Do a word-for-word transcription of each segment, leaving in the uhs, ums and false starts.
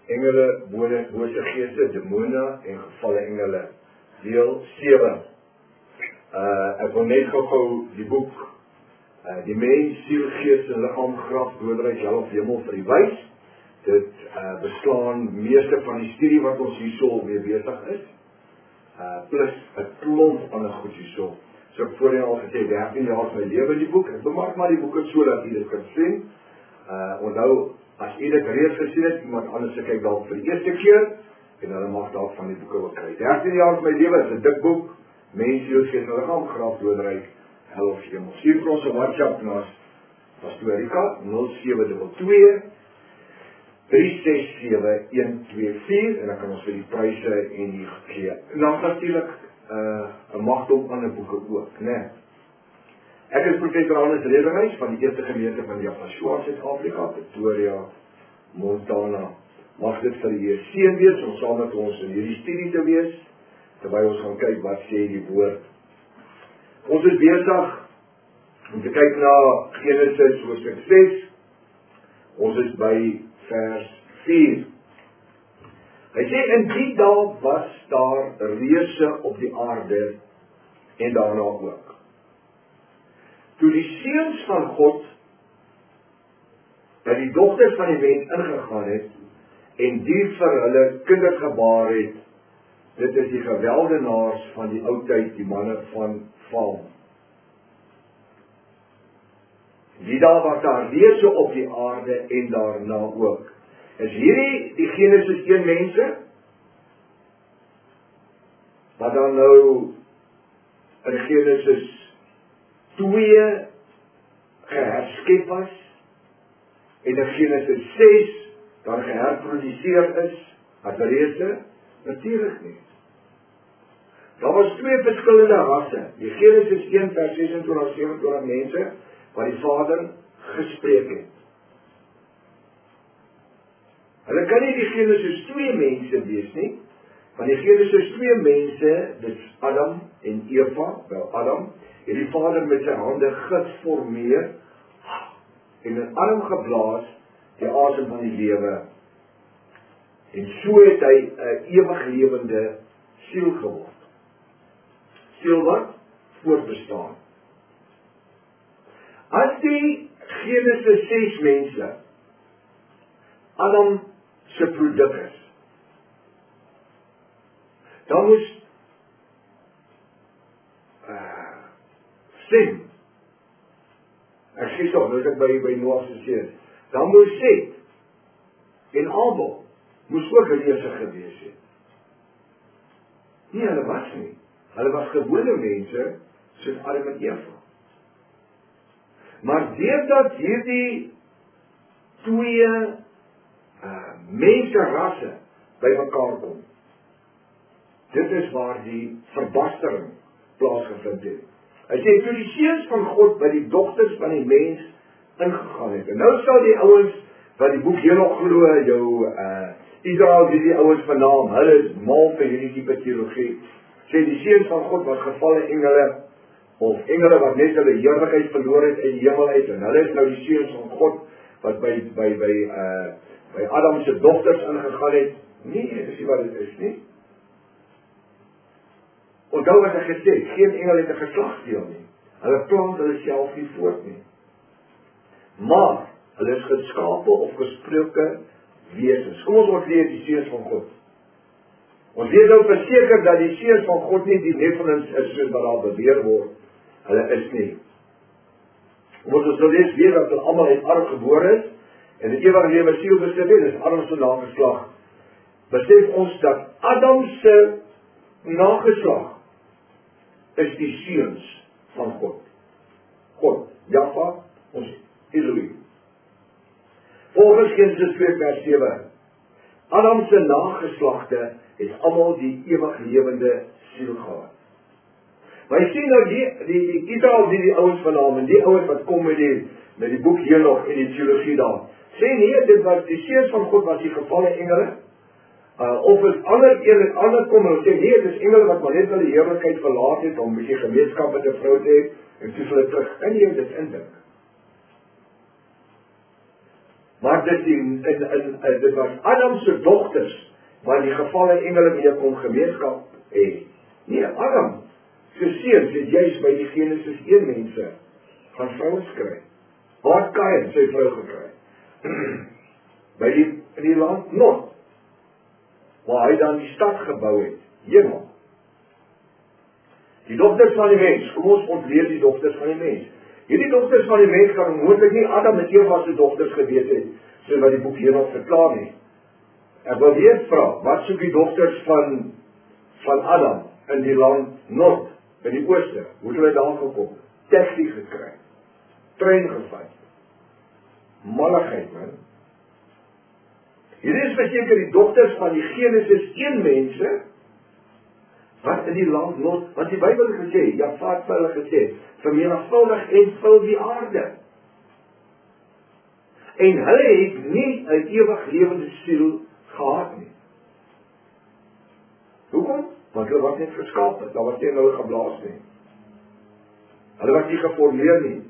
engele, bose, bose geeste, demone en gevalle engele. Deel sewe. Uh, ek wil net gou die boek, uh, die mens, siel, gees en liggaam, graf, doodryk, hel of hemel vir die wys. Dit uh, beslaan meeste van die studie wat ons hierso mee besig is. Uh, plus een klomp aan 'n goed hierso. So ek voorheen al gesê, dertien jaar is my lewe in die boek. Ek bemaak maar die boeke so dat jy dit kan sien. Uh, onthou, as jy dit reeds gesien het, iemand anders se kyk dalk vir die eerste keer, en hulle mag dalk van die boeke ook kry. dertien jaar is my lewe, is 'n dik boek. Mens, siel, gees en liggaam, graf, doodryk, hel of hemel. Stuur vir ons 'n WhatsApp na Pastoor Rika, nul sewe twee twee, drie ses sewe, een twee vier, en dan kan ons vir die pryse en die gee. En dan natuurlik uh, 'n magdom ander boeke ook, né? Nee. Ek is professor Hannes Rederhuis van die Eerste Gemeente van die Apostolate Suid-Afrika, Pretoria, Montana. Mag dit vir die seën wees om saam met ons in hierdie studie te wees, terwyl ons gaan kyk wat sê die woord. Ons is besig om te kyk na Genesis hoofstuk ses. Ons is by vers vier. Hy sê, in die dae was daar reuse op die aarde en daarna ook. Toe die seuns van God by die dogters van die mens ingegaan het en die vir hulle kinders gebaar het, dit is die geweldenaars van die oudtyd, die manne van Faam. Die dae was daar reuse op die aarde en daarna ook. Is hierdie die Genesis een mense, wat dan nou in Genesis twee geherskep was, en in Genesis ses dan geherproduceer is, as reuse? Natuurlik nie. Daar was twee verskillende rasse. Die Genesis een vers ses en twintig, sewe en twintig mense, wat die Vader gespreek het. Hulle kan nie die Genesis twee mense wees nie, want die Genesis twee mense, dit is Adam en Eva, wel Adam, het die Vader met sy hande geformeer, en in Adam geblaas, die asem van die lewe, en so het hy 'n ewig lewende siel geword. Siel wat? Voortbestaan. As die Genesis ses mense Adam se produk is, dan moes uh, Sem, ek sê so, nou is ek by, by Noah se seun, dan moes Set en Abel moes ook reuse gewees het. Nee, hulle was nie. Hulle was gewone mense, soos Adam en Eva. Maar deurdat hierdie twee uh, menserasse by mekaar kom, dit is waar die verbastering plaasgevind het. Hy sê, toe die seuns van God by die dogters van die mens ingegaan het. En nou sal die ouens, wat die boek hier nog glo, jou uh, Israel, die die ouens van naam, hulle is mal vir hierdie type teologie, sê die seuns van God was gevalle engele, of engele wat net hulle heerlikheid verloor het in die hemel uit, en hulle is nou die seuns van God, wat by, by, by, uh, by Adam se dogters ingegaan het. Nee, dit is nie wat dit is nie. Onthou wat ek gesê, geen engel het 'n geslagsdeel nie. Hulle plant hulle self nie voort nie. Maar, hulle is geskape of gesproke wesens. Kom ons ontleed die seuns van God. Ons weet nou verseker dat die seuns van God nie die Nephilim is soos wat daar beweer word. Hulle is nie. Ons ons nou lees weer dat hulle almal uit Adam gebore is, en die ewige lewe siel besit het, dis Adam se nageslag. Besef ons dat Adam se nageslag is die seuns van God. God, Jahwe, ons Elohim. Volgens Genesis twee vers sewe, Adam se nageslagte het almal die ewig lewende siel gehad. Maar jy sien nou die, die, die Israel, die die ouens van naam, en die ouens wat kom met die, met die boek Henoch en die teologie daar, sê nee, dit was die seuns van God was die gevalle engele, uh, of is ander, een, ander kom en sê nee, dit is engele wat maar net hulle heerlikheid verlaat het, om 'n bietjie gemeenskap met 'n vrou te hê, en toe hulle terug in die dit indink. Maar dit, die, in, in, in, dit was Adam se dogters, waar die gevalle engele mee kom gemeenskap hê. Nee, Adam se seuns het juis by die Genesis een mense gaan vrouens kry. Waar het Kain sy vrou gekry? by die, in die land Nod, waar hy dan die stad gebou het, Hemel. Die dogters van die mens, kom ons ontleed die dogters van die mens. Hierdie dogters van die mens kan moontlik nie Adam en Eva se dogters gewees het, so wat die boek hier nog verklaar nie. Ek wil weer vra, wat soek die dogters van, van Adam in die land Nod, in die ooste? Hoe het hulle daar gekom? Taxi gekry, trein gevat, malligheid man. Hierdie is beteken die dogters van die Genesis een mense, wat in die land Nod, want die Bybel het gesê, Jafat het hulle gesê, vermenigvuldig en vul die aarde. En hulle het nie 'n ewig lewende siel gehad nie. Hoekom? Want hulle was net geskaap, daar was nie in hulle geblaas nie. Hulle was nie geformeer nie.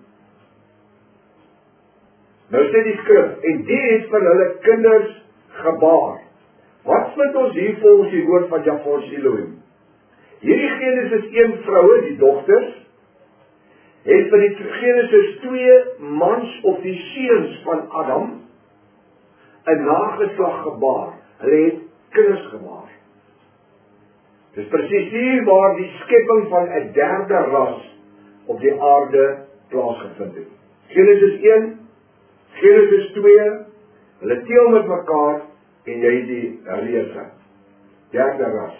Nou sê die skrif, en die het vir hulle kinders gebaar. Wat vind ons hier volgens die woord van Jahwe Elohim? Hierdie Genesis een vroue, die dogters, het vir die Genesis twee mans of die seuns van Adam 'n nageslag gebaar. Hulle het kinders gebaar. Dis presies hier waar die skepping van 'n derde ras op die aarde plaasgevind het. Genesis een, Genesis twee, hulle teel met mekaar en jy die reëse. Derde ras.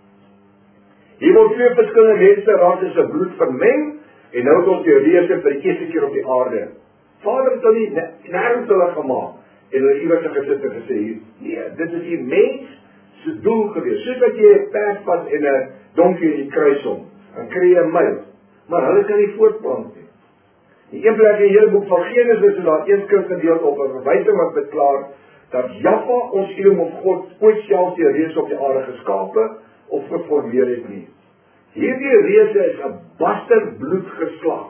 Hier word twee verskillende mense rasse se bloed vermeng en nou het ons die reëse vir die eerste keer op die aarde. Vader het hulle nie nêrens hulle gemaak en hulle iewers gesit en gesê, nee, dit is die mens se doel gewees. Soos wat jy 'n perd pas en 'n donkie in die kruis om, dan kry jy 'n myl, maar hulle kan nie voortplant nie. Die een plek in die hele boek van Genesis is daar een skrifgedeelte op 'n verwysing wat verklaar dat Jahwe ons Elohim of God ooit self die reëse op die aarde geskape of geformeer het nie. Hierdie reëse is 'n basterbloed geslag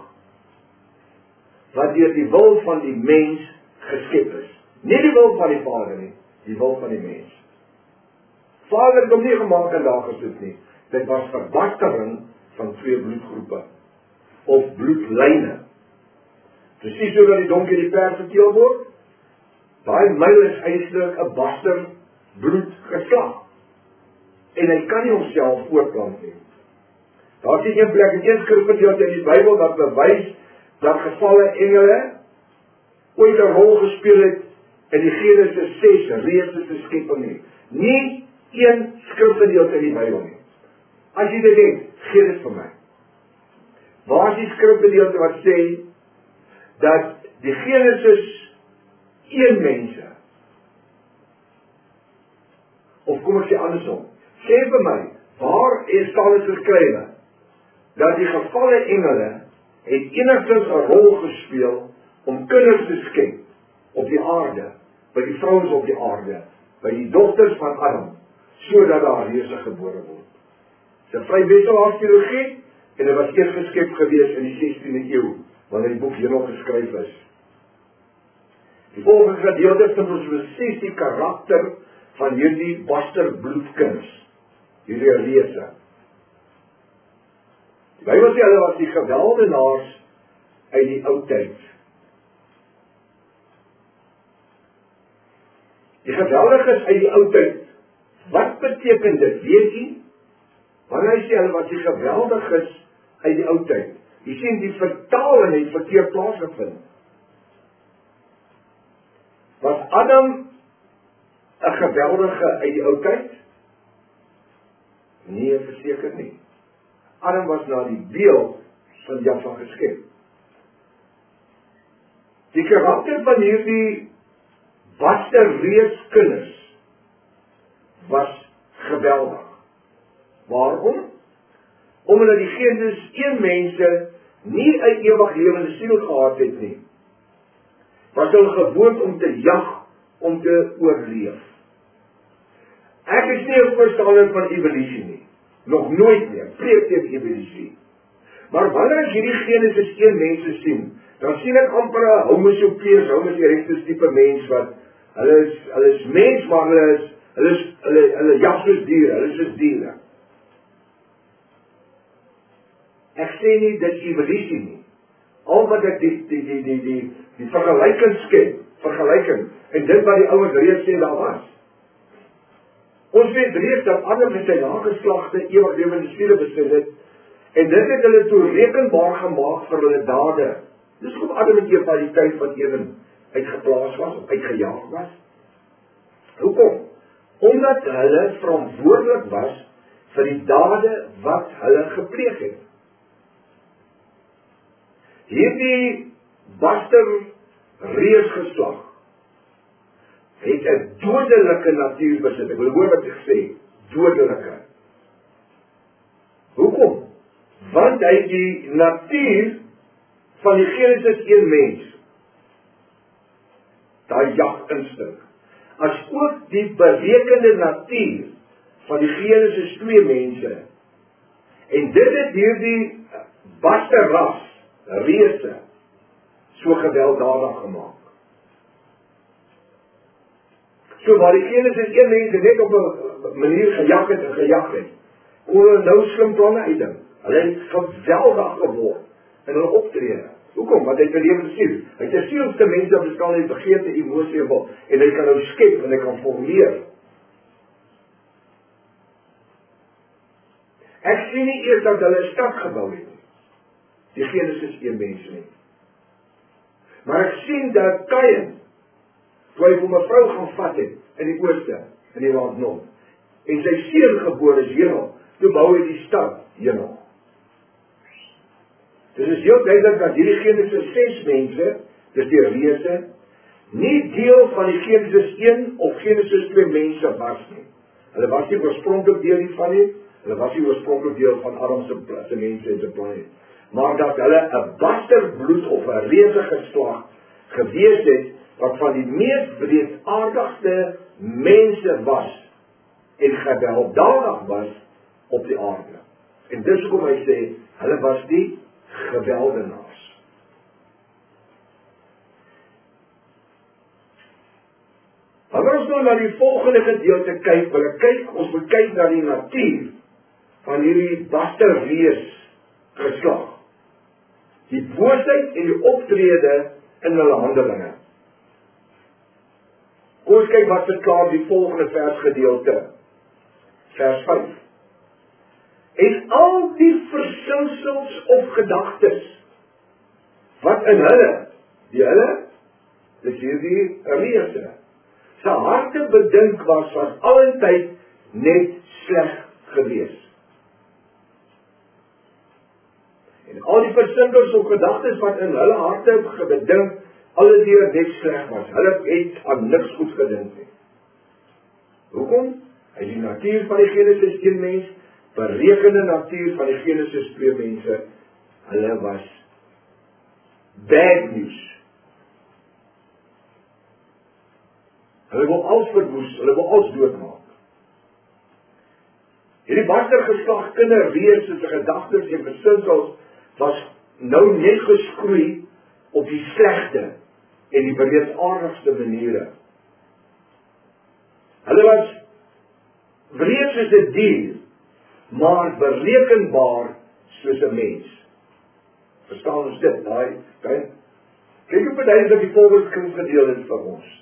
wat deur die wil van die mens geskep is. Nie die wil van die Vader nie, die wil van die mens. Vader het hom nie gemaak en daar gesit nie. Dit was verbastering van twee bloedgroepe of bloedlyne. Presies so dat die donkie die perd verteel word. Daai myl is eintlik 'n basterbloed geslag. En hy kan nie homself voortplant nie. Daar is een plek in een skrifgedeelte in die Bybel wat bewys dat gevalle engele ooit 'n rol gespeel het in die Genesis ses reëse se skepping nie. Nie een skrifgedeelte in die Bybel nie. As jy dit het, gee dit vir my. Waar is die skrifgedeelte wat sê dat die Genesis een mense, of kom ek sê andersom, sê vir my, waar is staan dit geskrywe dat die gevalle engele het enigstens 'n rol gespeel om kinders te skep op die aarde, by die vrouens op die aarde, by die dogters van Adam, sodat daar reëse gebore word. Dit is 'n vrywillige teologie en dit was eers geskep gewees in die sestiende eeu, wanneer die boek hier nog geskryf is. Die volgende gedeelte vind ons presies die karakter van hierdie basterbloedkinders, hierdie reëse. Die Bybel sê hulle was die geweldenaars uit die ou tyd. Die geweldiges uit die ou tyd. Wat beteken dit? Weet jy? Wanneer hy sê hulle was die geweldiges uit die ou tyd. Jy sien die vertaling het verkeerd plaasgevind. Was Adam 'n geweldige uit die ou tyd? Nee, verseker nie. Adam was na die beeld van Jahwe geskep. Die karakter van hierdie basterreeskinders was geweldig. Waarom? Omdat die Genesis een mense nie 'n ewig lewende siel gehad het nie. Was hulle gewoond om te jag, om te oorleef. Ek is nie 'n voorstander van evolusie nie. Nog nooit meer, preek teen evolusie. Maar wanneer ek hierdie Genesis een mense sien, dan sien ek amper 'n homo sapiens, homo erectus tipe mens wat, hulle is, hulle is mens, maar hulle is, hulle is, hulle, hulle jag soos diere, hulle is soos diere. Ek sê nie dit is evolusie nie. Al wat ek die, die, die, die, die, die vergelijking skep, vergelijking, en dit wat die ouers reeds sê daar was. Ons weet reeds dat Adam met sy nageslagte ewig lewende siele besit het, en dit het hulle toerekenbaar gemaak vir hulle dade. Dis hoe Adam en Eva die tyd van Eden uitgeplaas was, of uitgejaag was. Hoekom? Omdat hulle verantwoordelik was vir die dade wat hulle gepleeg het. Hierdie baster reusgeslag het 'n dodelike natuur besit. Ek wil hoor wat ek sê, dodelike. Hoekom? Want hy die natuur van die Genesis een mens, daai jaginstink, as ook die berekende natuur van die Genesis twee mense, en dit het hierdie baster ras, reuse, so gewelddadig gemaak. So waar die Genesis een mense net op 'n manier gejag het en gejag het, kon hulle nou slim planne uitdink. Hulle het geweldig geword in hulle optrede. Hoekom? Want hy het 'n lewende siel. Hy het 'n sielste mens wat bestaan uit begeerte, emosie en wil, en hy kan nou skep en hy kan formeer. Ek sien nie eers dat hulle 'n stad gebou het nie. Die Genesis een mens nie. Maar ek sien dat Kain, toe hy vir 'n vrou gaan vat het, in die ooste, in die land Nod, en sy seun gebore is Henoch, toe bou hy die stad Henoch. Dit is heel duidelik dat hierdie Genesis ses mense, dis die reuse, nie deel van die Genesis een of Genesis twee mense was nie. Hulle was nie oorspronklik deel hiervan nie, hulle was nie oorspronklik deel van Adam se mense en se plan nie. Maar dat hulle 'n basterbloed of 'n reuse geslag gewees het, wat van die mees breedaardigste mense was, en gewelddadig was op die aarde. En dis hoekom hy sê, hulle was die geweldenaars. Wanneer ons nou na die volgende gedeelte kyk, wil ek kyk, ons moet kyk na die natuur van hierdie basterreus geslag. Die boosheid en die optrede in hulle handelinge. Kom ons kyk wat verklaar die volgende versgedeelte. Vers vyf. En al die versinsels of gedagtes wat in hulle, die hulle, dis hierdie reuse, sy harte bedink was, was alentyd net sleg gewees. En al die versinsels of gedagtes wat in hulle harte bedink, alle deur net sleg was. Hulle het aan niks goed gedink nie. Hoekom? Hy die natuur van die Genesis een mens, berekende natuur van die Genesis twee mense, hulle was bad news. Hulle wil alles verwoes, hulle wil alles doodmaak. Hierdie bastergeslag kinderreus se gedagtes en versinsels was nou net geskroei op die slegte en die bereedaardigste maniere. Hulle was wreed soos 'n dier, maar berekenbaar soos 'n mens. Verstaan ons dit? Daai, kyk, kyk op die dat die voorbeeld gedeel het vir ons.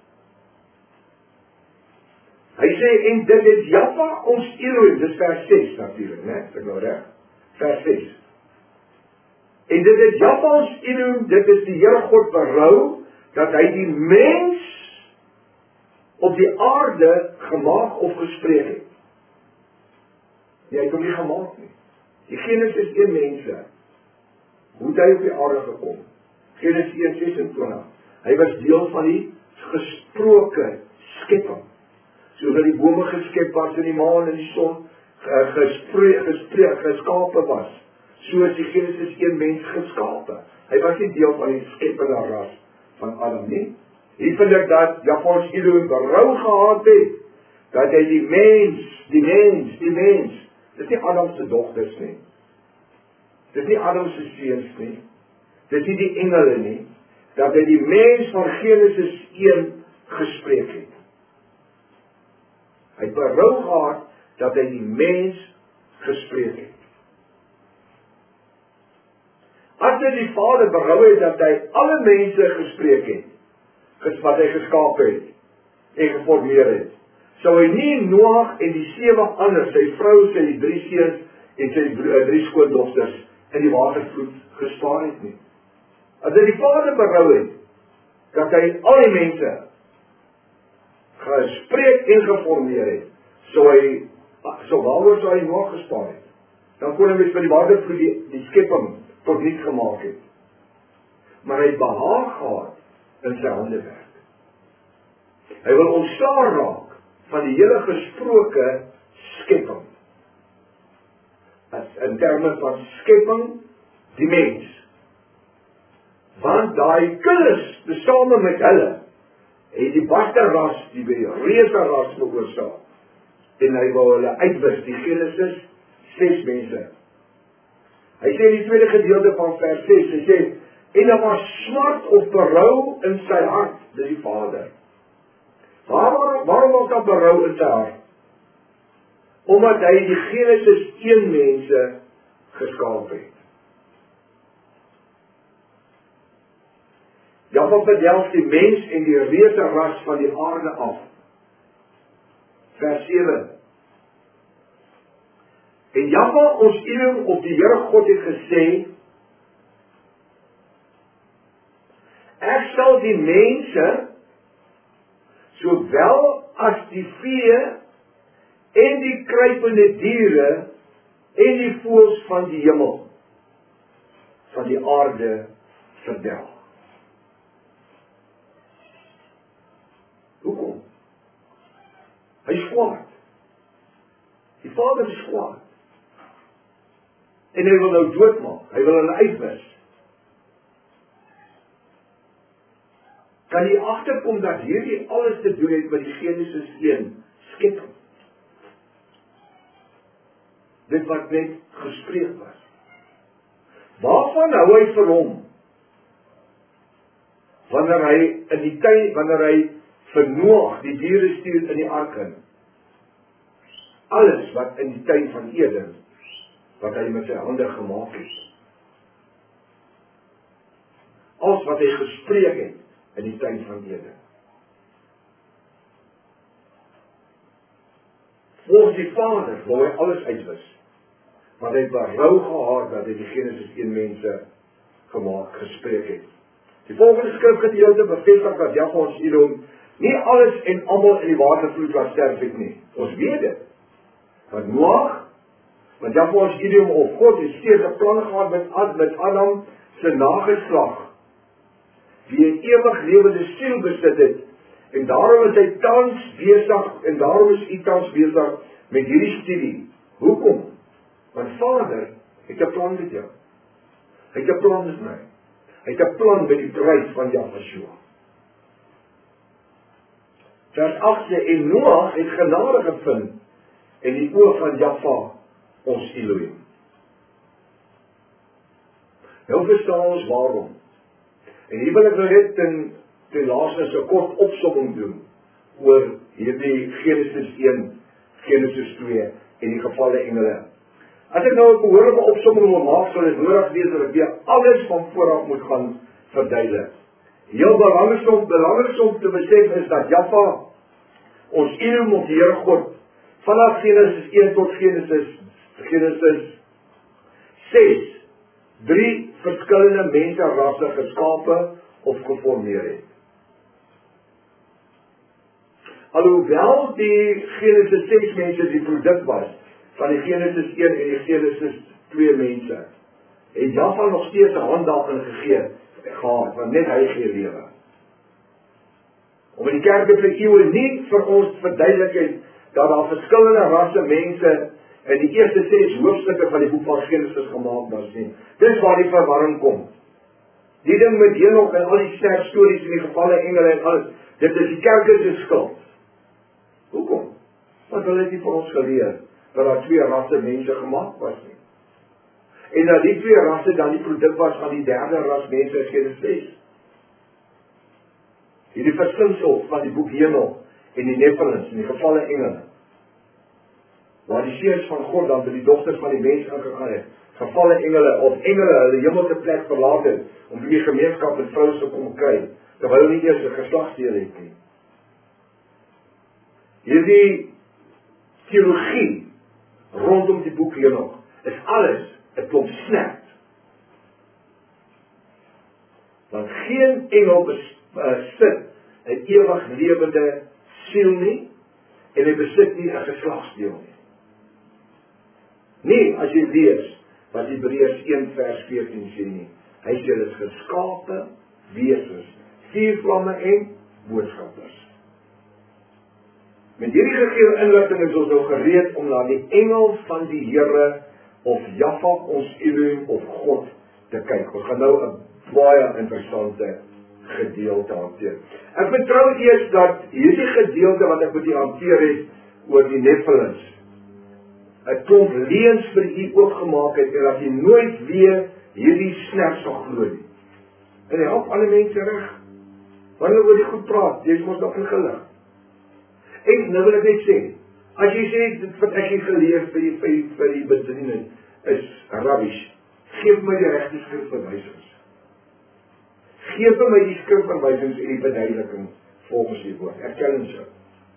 Hy sê, en dit het Jahwe ons Elohim, dis vers ses natuurlijk, né? Is ek nou reg? Vers ses. En dit het Jahwe ons Elohim, dit is die Here God berou, dat hy die mens op die aarde gemaak of gespreek het. Nee, hy het hom nie gemaak nie. Die Genesis een mense, hoe het hy op die aarde gekom? Genesis een sesentwintig. Hy was deel van die gesproke skepping. Soos dat die bome geskep was, en die maan en die son gespreek, gespreek, geskape was. Soos die Genesis een mens geskape. Hy was nie deel van die skeppende ras van Adam nie. Hier vind ek dat Jahwe Elohim berou gehad het, dat hy die mens, die mens, die mens, dit is nie Adam se dogters nie. Dit is nie Adam se seuns nie. dis nie die engele nie, dat hy die mens van Genesis een gespreek het. Hy het berou gehad dat hy die mens gespreek het. As hy die Vader berou het dat hy alle mense gespreek het, wat hy geskaap het en geformeer het, sou hy nie Noag en die sewe ander, sy vrou, sy drie seuns en sy drie skoondogters in die watervloed gespaar het nie. As hy die Vader berou het dat hy al die mense gespreek en geformeer het, sou hy, so waaroor sou hy Noag gespaar het? Dan kon hy mens vir die watervloed die, die skepping tot niet gemaak het. Maar hy het behaag gehad in sy hande werk. Hy wil ontstaan raak van die hele gesproke skepping. As in terme van skepping, die mens. Want daai kinders, tesame met hulle, het die basterras, die reëseras veroorsaak. En hy wou hulle uitwis, die Genesis ses mense. Hy sê in die tweede gedeelte van vers ses, hy sê, en daar was smart of berou in sy hart, dis die Vader. Waarom, waarom was daar berou in sy hart? Omdat hy die Genesis een mense geskaap het. Java verdelg die mens en die reëseras van die aarde af. Vers sewe. En Java ons Elohim op die Here God het gesê, ek sal die mense, sowel as die vee, en die kruipende diere, en die voëls van die hemel, van die aarde verdelg. Hoekom? Hy is kwaad. Die Vader is kwaad. En hy wil nou doodmaak, hy wil hulle uitwis. Kan jy agterkom dat hierdie alles te doen het met die Genesis een skepping? Dit wat net gespreek was. Waarvan hou hy vir hom? Wanneer hy in die tuin, wanneer hy vir Noag die diere stuur in die ark in. Alles wat in die tuin van Eden, wat hy met sy hande gemaak het. Alles wat hy gespreek het in die tuin van Eden. Volgens die Vader wou hy alles uitwis. Want hy het berou gehad dat hy die Genesis een mense gemaak, gespreek het. Die volgende skrifgedeelte bevestig dat Jahwe ons Elohim nie alles en almal in die watervloed wat sterf het nie. Ons weet dit. Want Noag, want Jahwe ons Elohim of God het steeds 'n plan gehad met, Ad, met Adam se nageslag, wie 'n ewig lewende siel besit het, en daarom is hy tans besig, en daarom is hy tans besig met hierdie studie. Hoekom? Want Vader het 'n plan met jou. Hy het 'n plan met my. Hy het 'n plan met die bruid van Jahwe. Vers agt sê, en Noag het genade gevind in die oë van Jahwe, ons Elohim. Nou verstaan ons waarom. En hier wil ek nou net ten, ten laaste 'n kort opsomming doen oor hierdie Genesis een, Genesis twee en die gevalle engele. As ek nou 'n behoorlike opsomming wil maak, sal dit nodig wees dat ek weer alles van vooraf moet gaan verduidelik. Heel belangrik om, belangrik om te besef is dat Jahwe, ons Elohim of die Here God, vanaf Genesis een tot Genesis, Genesis ses, drie verskillende menserasse geskape of geformeer het. Alhoewel die Genesis ses mense die produk was van die Genesis een en die Genesis twee mense, het Jahwe nog steeds 'n hand daarin gegee, gehad, want net hy gee lewe. Om in die kerk vir eeue nie vir ons verduidelik het, dat daar verskillende rasse mense in die eerste ses hoofstukke van die boek van Genesis gemaak was nie. Dis waar die verwarring kom. Die ding met Henog en al die ster stories en die gevalle engele en alles, dit is die kerk se skuld. Hoekom? Want hulle het nie vir ons geleer dat daar twee rasse mense gemaak was nie. En dat die twee rasse dan die produk was van die derde ras mense in Genesis. Hierdie versinsel van die boek Hemel en die Nephilim, en die gevalle engele, waar die seuns van God dan by die dogters van die mens ingegaan het, gevalle engele of engele hulle hemelse plek verlaat het, om die gemeenskap met vrouens te kom kry, terwyl hulle nie eers 'n geslagsdeel het nie. Hierdie teologie rondom die boek Hemel is alles 'n klomp snert. Want geen engel besit 'n ewig lewende siel nie, en hy besit nie 'n geslagsdeel nie. Nee, as jy lees wat Hebreërs een vers veertien sê nie. Hy sê hulle is geskape wesens, vuurvlamme en boodskappers. Met hierdie gegee inligting is ons nou gereed om na die engel van die Here of Jahwe ons Elohim of God te kyk. Ons gaan nou 'n baie interessante gedeelte hanteer. Ek vertrou eers dat hierdie gedeelte wat ek met u hanteer het oor die Nephilims 'n klomp leuns vir u oopgemaak het en dat u nooit weer hierdie snert sal glo nie. En hy help alle mense reg. Wanneer oor die goed praat, jy is mos nog ingelig. En nou wil ek net sê, as jy sê dit wat ek hier gelees vir die vir die, vir die bediening is rubbish, geef my die regte skrifverwysings. Geef my die skrifverwysings en die verduideliking volgens die woord. Ek challenge jou.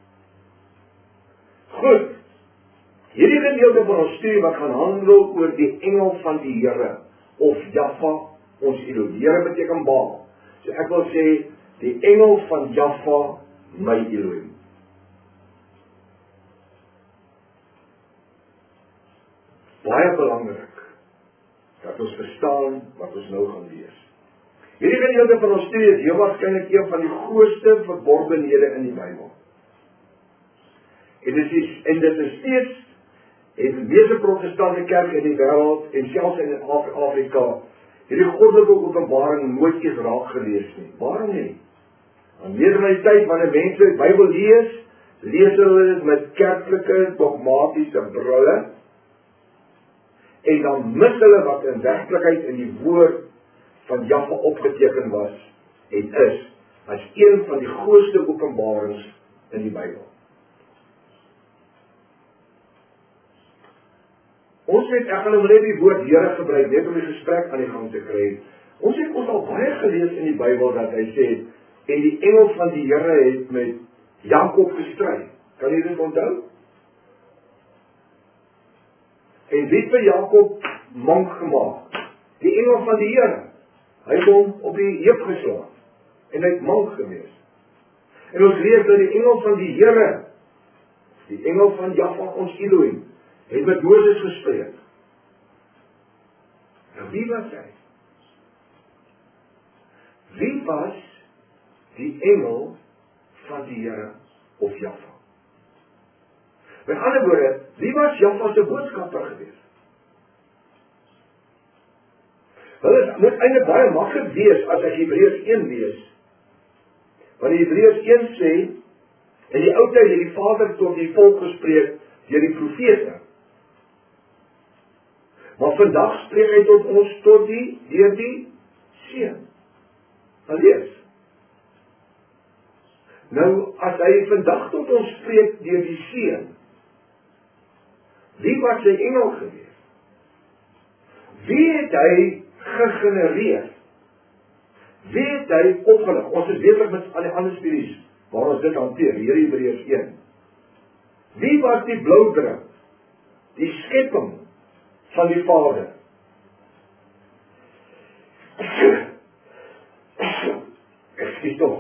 Goed. Hierdie gedeelte van ons studie wat gaan handel oor die engel van die Here of Jahwe ons Elohim. Here beteken Baal. So ek wil sê die engel van Jahwe my Elohim. Baie belangrik dat ons verstaan wat ons nou gaan lees. Hierdie gedeelte van ons studie is heel waarskynlik een van die grootste verborgenhede in die Bybel. En dit is en dit is steeds en die meeste protestante kerk in die wêreld en selfs in Afrika hierdie goddelike openbaring nooit eens raak gelees nie. Waarom nie? Want meeste van die tyd wanneer mense die Bybel lees, lees hulle dit met kerklike dogmatiese brille en dan mis hulle wat in werklikheid in die woord van Jahwe opgeteken was en is as een van die grootste openbarings in die Bybel. Ons het ek gaan nou net die woord Here gebruik net om die gesprek aan die gang te kry. Ons het ons al baie gelees in die Bybel dat hy sê en die engel van die Here het met Jakob gestry. Kan jy dit onthou? En wie het vir Jakob mank gemaak? Die engel van die Here. Hy het hom op die heup geslaan en hy het mank gewees. En ons lees dat die engel van die Here, die engel van Jahwe ons Elohim, het met Moses gespreek. Nou wie was hy? Wie was die engel van die Here of Jahwe? Met ander woorde, wie was Jahwe se boodskapper gewees? Wel, dit moet eintlik baie maklik wees as ek Hebreërs een lees. Want Hebreërs een sê, in die ou tyd het die Vader tot die volk gespreek deur die profete. Maar vandag spreek hy tot ons tot die deur die Seun. Nou lees. Nou as hy vandag tot ons spreek deur die Seun, wie was sy engel gewees? Wie het hy gegenereer? Wie het hy opgerig? Ons is besig met al die ander studies waar ons dit hanteer, hier in Hebreërs een. Wie was die blauwdruk? Die skepping van die Vader? Ekskuus tog.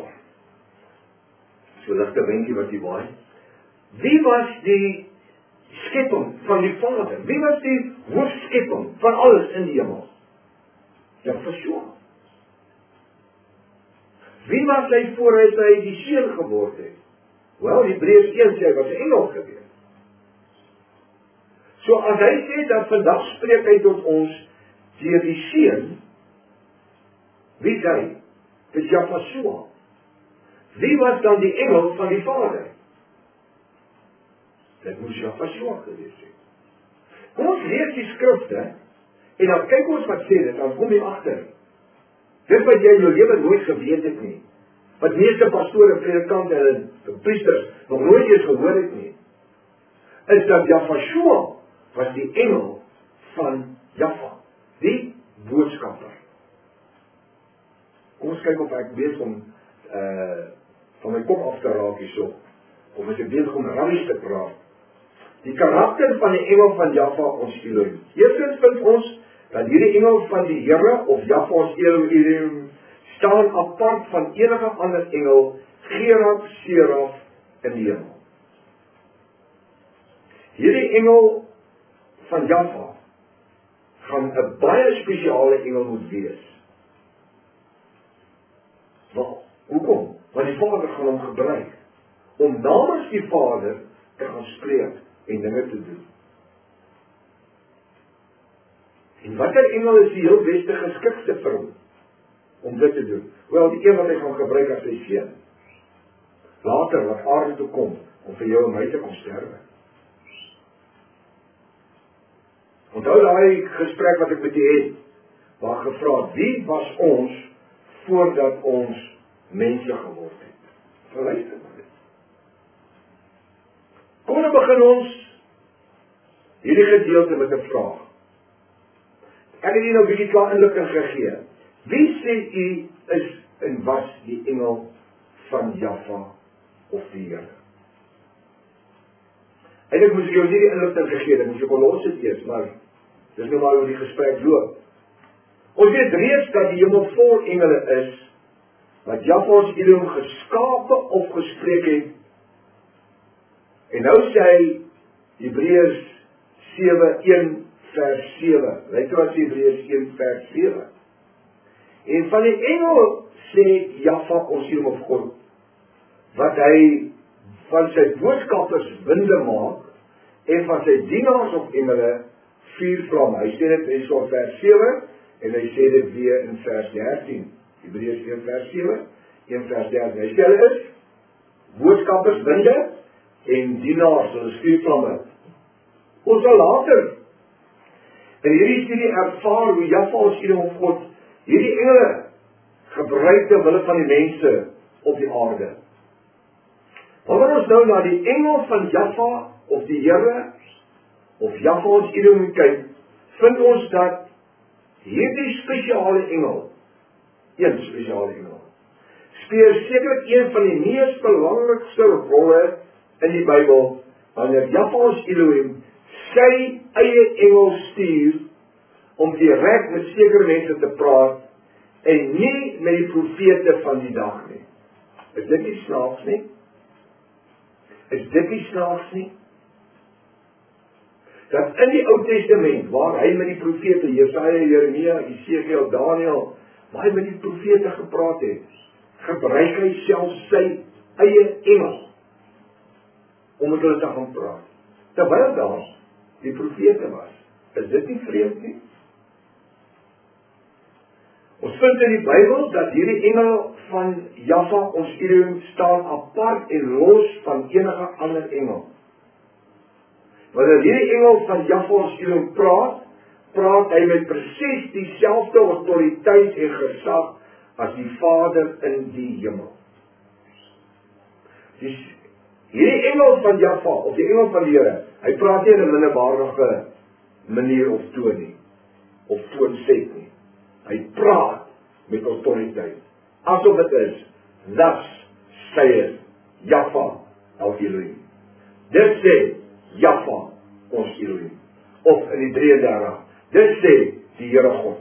So ligte windjie wat die waai. Wie was die skepping van die Vader? Wie was die hoofskepping van alles in die hemel? Ja, Yeshua. Wie was hy voor hy sy die Seun geword het? Wel, Hebreërs een sê hy was 'n engel gewees. So as hy sê dat vandag spreek hy tot ons deur die Seun, wie is hy? Dis Yeshua. Wie was dan die engel van die Vader? Dit moes Yeshua gewees het. Kom ons lees die skrifte En dan kyk ons wat sê dit, dan kom jy agter. Dit wat jy in jou lewe nooit geweet het nie, wat meeste pastore, predikante en priesters nog nooit eens gehoor het nie, is dat Jafashua was die engel van Jaffa, die boodskapper. Kom ons kyk of ek weet om uh, van my kop af te raak hierso, of as ek weet om rabbies te praat. Die karakter van die engel van Jaffa, ons Elohim. Eerstens vind ons dat hierdie engel van die Here, of Jaffa ons Elohim, staan apart van enige ander engel, Gerard, Seraf in die hemel. Hierdie engel van Jaffa gaan 'n baie spesiale engel moet wees. Wel, hoekom? Want die Vader gaan hom gebruik om namens die Vader te gaan spreek en dinge te doen. En watter engel is die heel beste geskikste vir hom om dit te doen? Wel, die een wat hy gaan gebruik as sy seun. Later, wat aarde toe kom, om vir jou en my te kom sterwe. Onthou daai gesprek wat ek met jou het, waar gevra, wie was ons voordat ons mense geword het? Verluister maar dit. Kom nou begin ons hierdie gedeelte met 'n vraag. Ek het hier nou 'n bietjie klaar inligting gegee. Wie sê u is en was die engel van Jaffa of die Here? En ek moes jou nie die inligting gegee, ek moes jou kon los het eers, maar dis nou maar hoe die gesprek loop. Ons weet reeds dat die hemel vol engele is, wat Jaffa ons Elohim geskape of gespreek het. En nou sê hy, Hebreërs sewe een vers sewe. Luister wat sê Hebreërs een vers sewe. En van die engel sê Jaffa ons Elohim of God, wat hy van sy boodskappers winde maak, en van sy dienaars of engele vuur vlamme. Hy sê dit in so vers sewe, en hy sê dit weer in vers dertien. Hebreërs een vers sewe, een vers dertien. Hy sê hulle is boodskappers winde, en dienaars, hulle is vuurvlamme. Ons sal later in hierdie studie ervaar hoe Jaffa ons Elohim of God hierdie engele gebruik ter wille van die mense op die aarde. Wanneer ons nou na die engel van Jaffa of die Here of Jaffa ons Elohim kyk, vind ons dat hierdie spesiale engel, een spesiale engel, speel sekerlik een van die mees belangrikste rolle in die Bybel, wanneer Jaffa ons Elohim sy eie engel stuur om direk met sekere mense te praat en nie met die profete van die dag nie. Is dit nie snaaks nie? Is dit nie snaaks nie? Dat in die Ou Testament, waar hy met die profete, Jesaja, Jeremia, Esegiel, Daniel, waar hy met die profete gepraat het, gebruik hy self sy eie engel om met hulle te gaan praat. Terwyl daar die profete was. Is dit nie vreemd nie? Ons vind in die Bybel dat hierdie engel van Jaffa ons Elohim staan apart en los van enige ander engel. Wanneer hierdie engel van Jaffa ons Elohim praat, praat hy met presies dieselfde autoriteit en gesag as die Vader in die hemel. Dus hierdie engel van Jaffa, of die engel van die Here, hy praat nie in 'n minderwaardige manier of toon nie, of toonset nie. Hy praat met autoriteit, asof dit is, thus saith Jaffa el Elohim. Dit sê Jaffa ons Elohim, of in die drieëndertig, dit sê die Here God.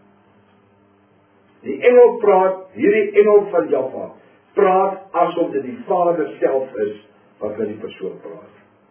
Die engel praat, hierdie engel van Jaffa, praat asof dit die Vader self is, wat met die persoon praat.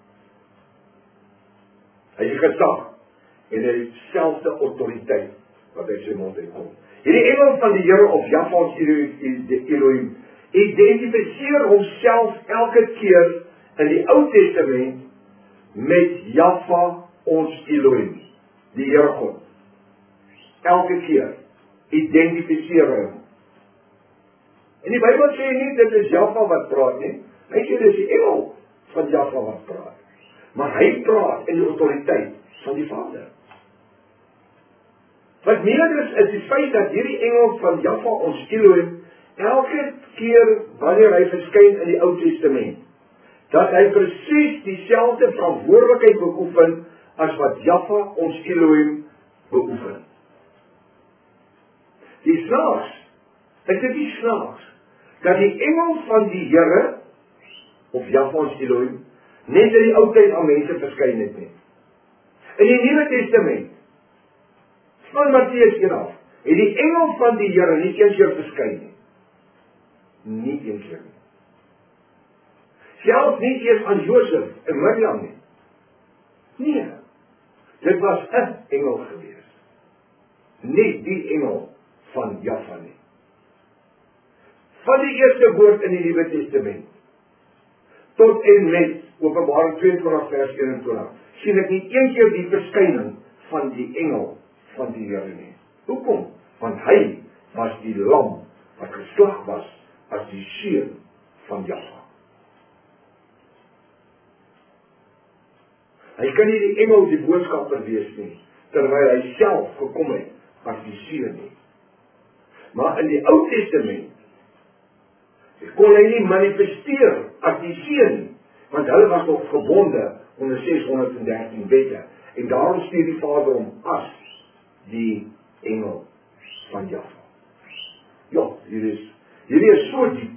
Hy is die gesag, en hy het selfde autoriteit, wat hy sy mond uitkom. Hierdie engel van die Here of Jaffa ons Elohim, identifiseer homself elke keer in die Ou Testament, met Jaffa ons Elohim, die Here God. Elke keer, identifiseer hom. En die Bybel sê nie, dit is Jaffa wat praat nie, hy sê, dit is die engel van Jaffa wat praat. Maar hy praat in die autoriteit van die Vader. Wat meer is, is die feit dat hierdie engel van Jahwe ons Elohim, elke keer wanneer hy verskyn in die Ou Testament, dat hy presies dieselfde verantwoordelikheid beoefen as wat Jahwe ons Elohim beoefen. Die snaaks, is dit die snaaks, dat die engel van die Here, of Jahwe ons Elohim, net in die ou tyd aan mense verskyn het nie. In die Nuwe Testament, van Matteus een af, het die engel van die Here nie eens keer verskyn nie. Nie eens keer nie. Selfs nie eers aan Josef en Miriam nie. Nee, dit was 'n engel gewees. Nie die engel van Jahwe nie. Van die eerste woord in die Nuwe Testament, tot en met Openbaring tweeëntwintig vers eenentwintig, sien ek nie een keer die verskyning van die engel van die Here nie. Hoekom? Want hy was die lam wat geslag was as die seun van Jahwe. Hy kan nie die engel die boodskapper wees nie, terwyl hy self gekom het as die seun nie. Maar in die Ou Testament kon hy nie manifesteer as die seun nie, want hulle was nog gebonde onder seshonderddertien wette, en daarom stuur die Vader hom as die engel van Jahwe. Ja, hier is, hier is so diep.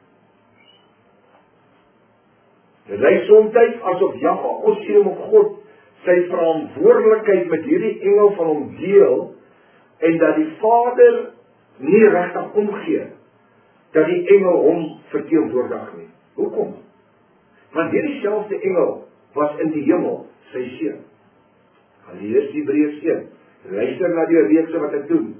Dit lyk soms asof Jahwe ons Elohim op God sy verantwoordelikheid met hierdie engel van hom deel, en dat die Vader nie regtig omgee dat die engel hom verteenwoordig nie. Hoekom? Want hierdie selfde engel was in die hemel sy seun. Gaan lees Hebreërs een. Luister na die reekse wat ek doen.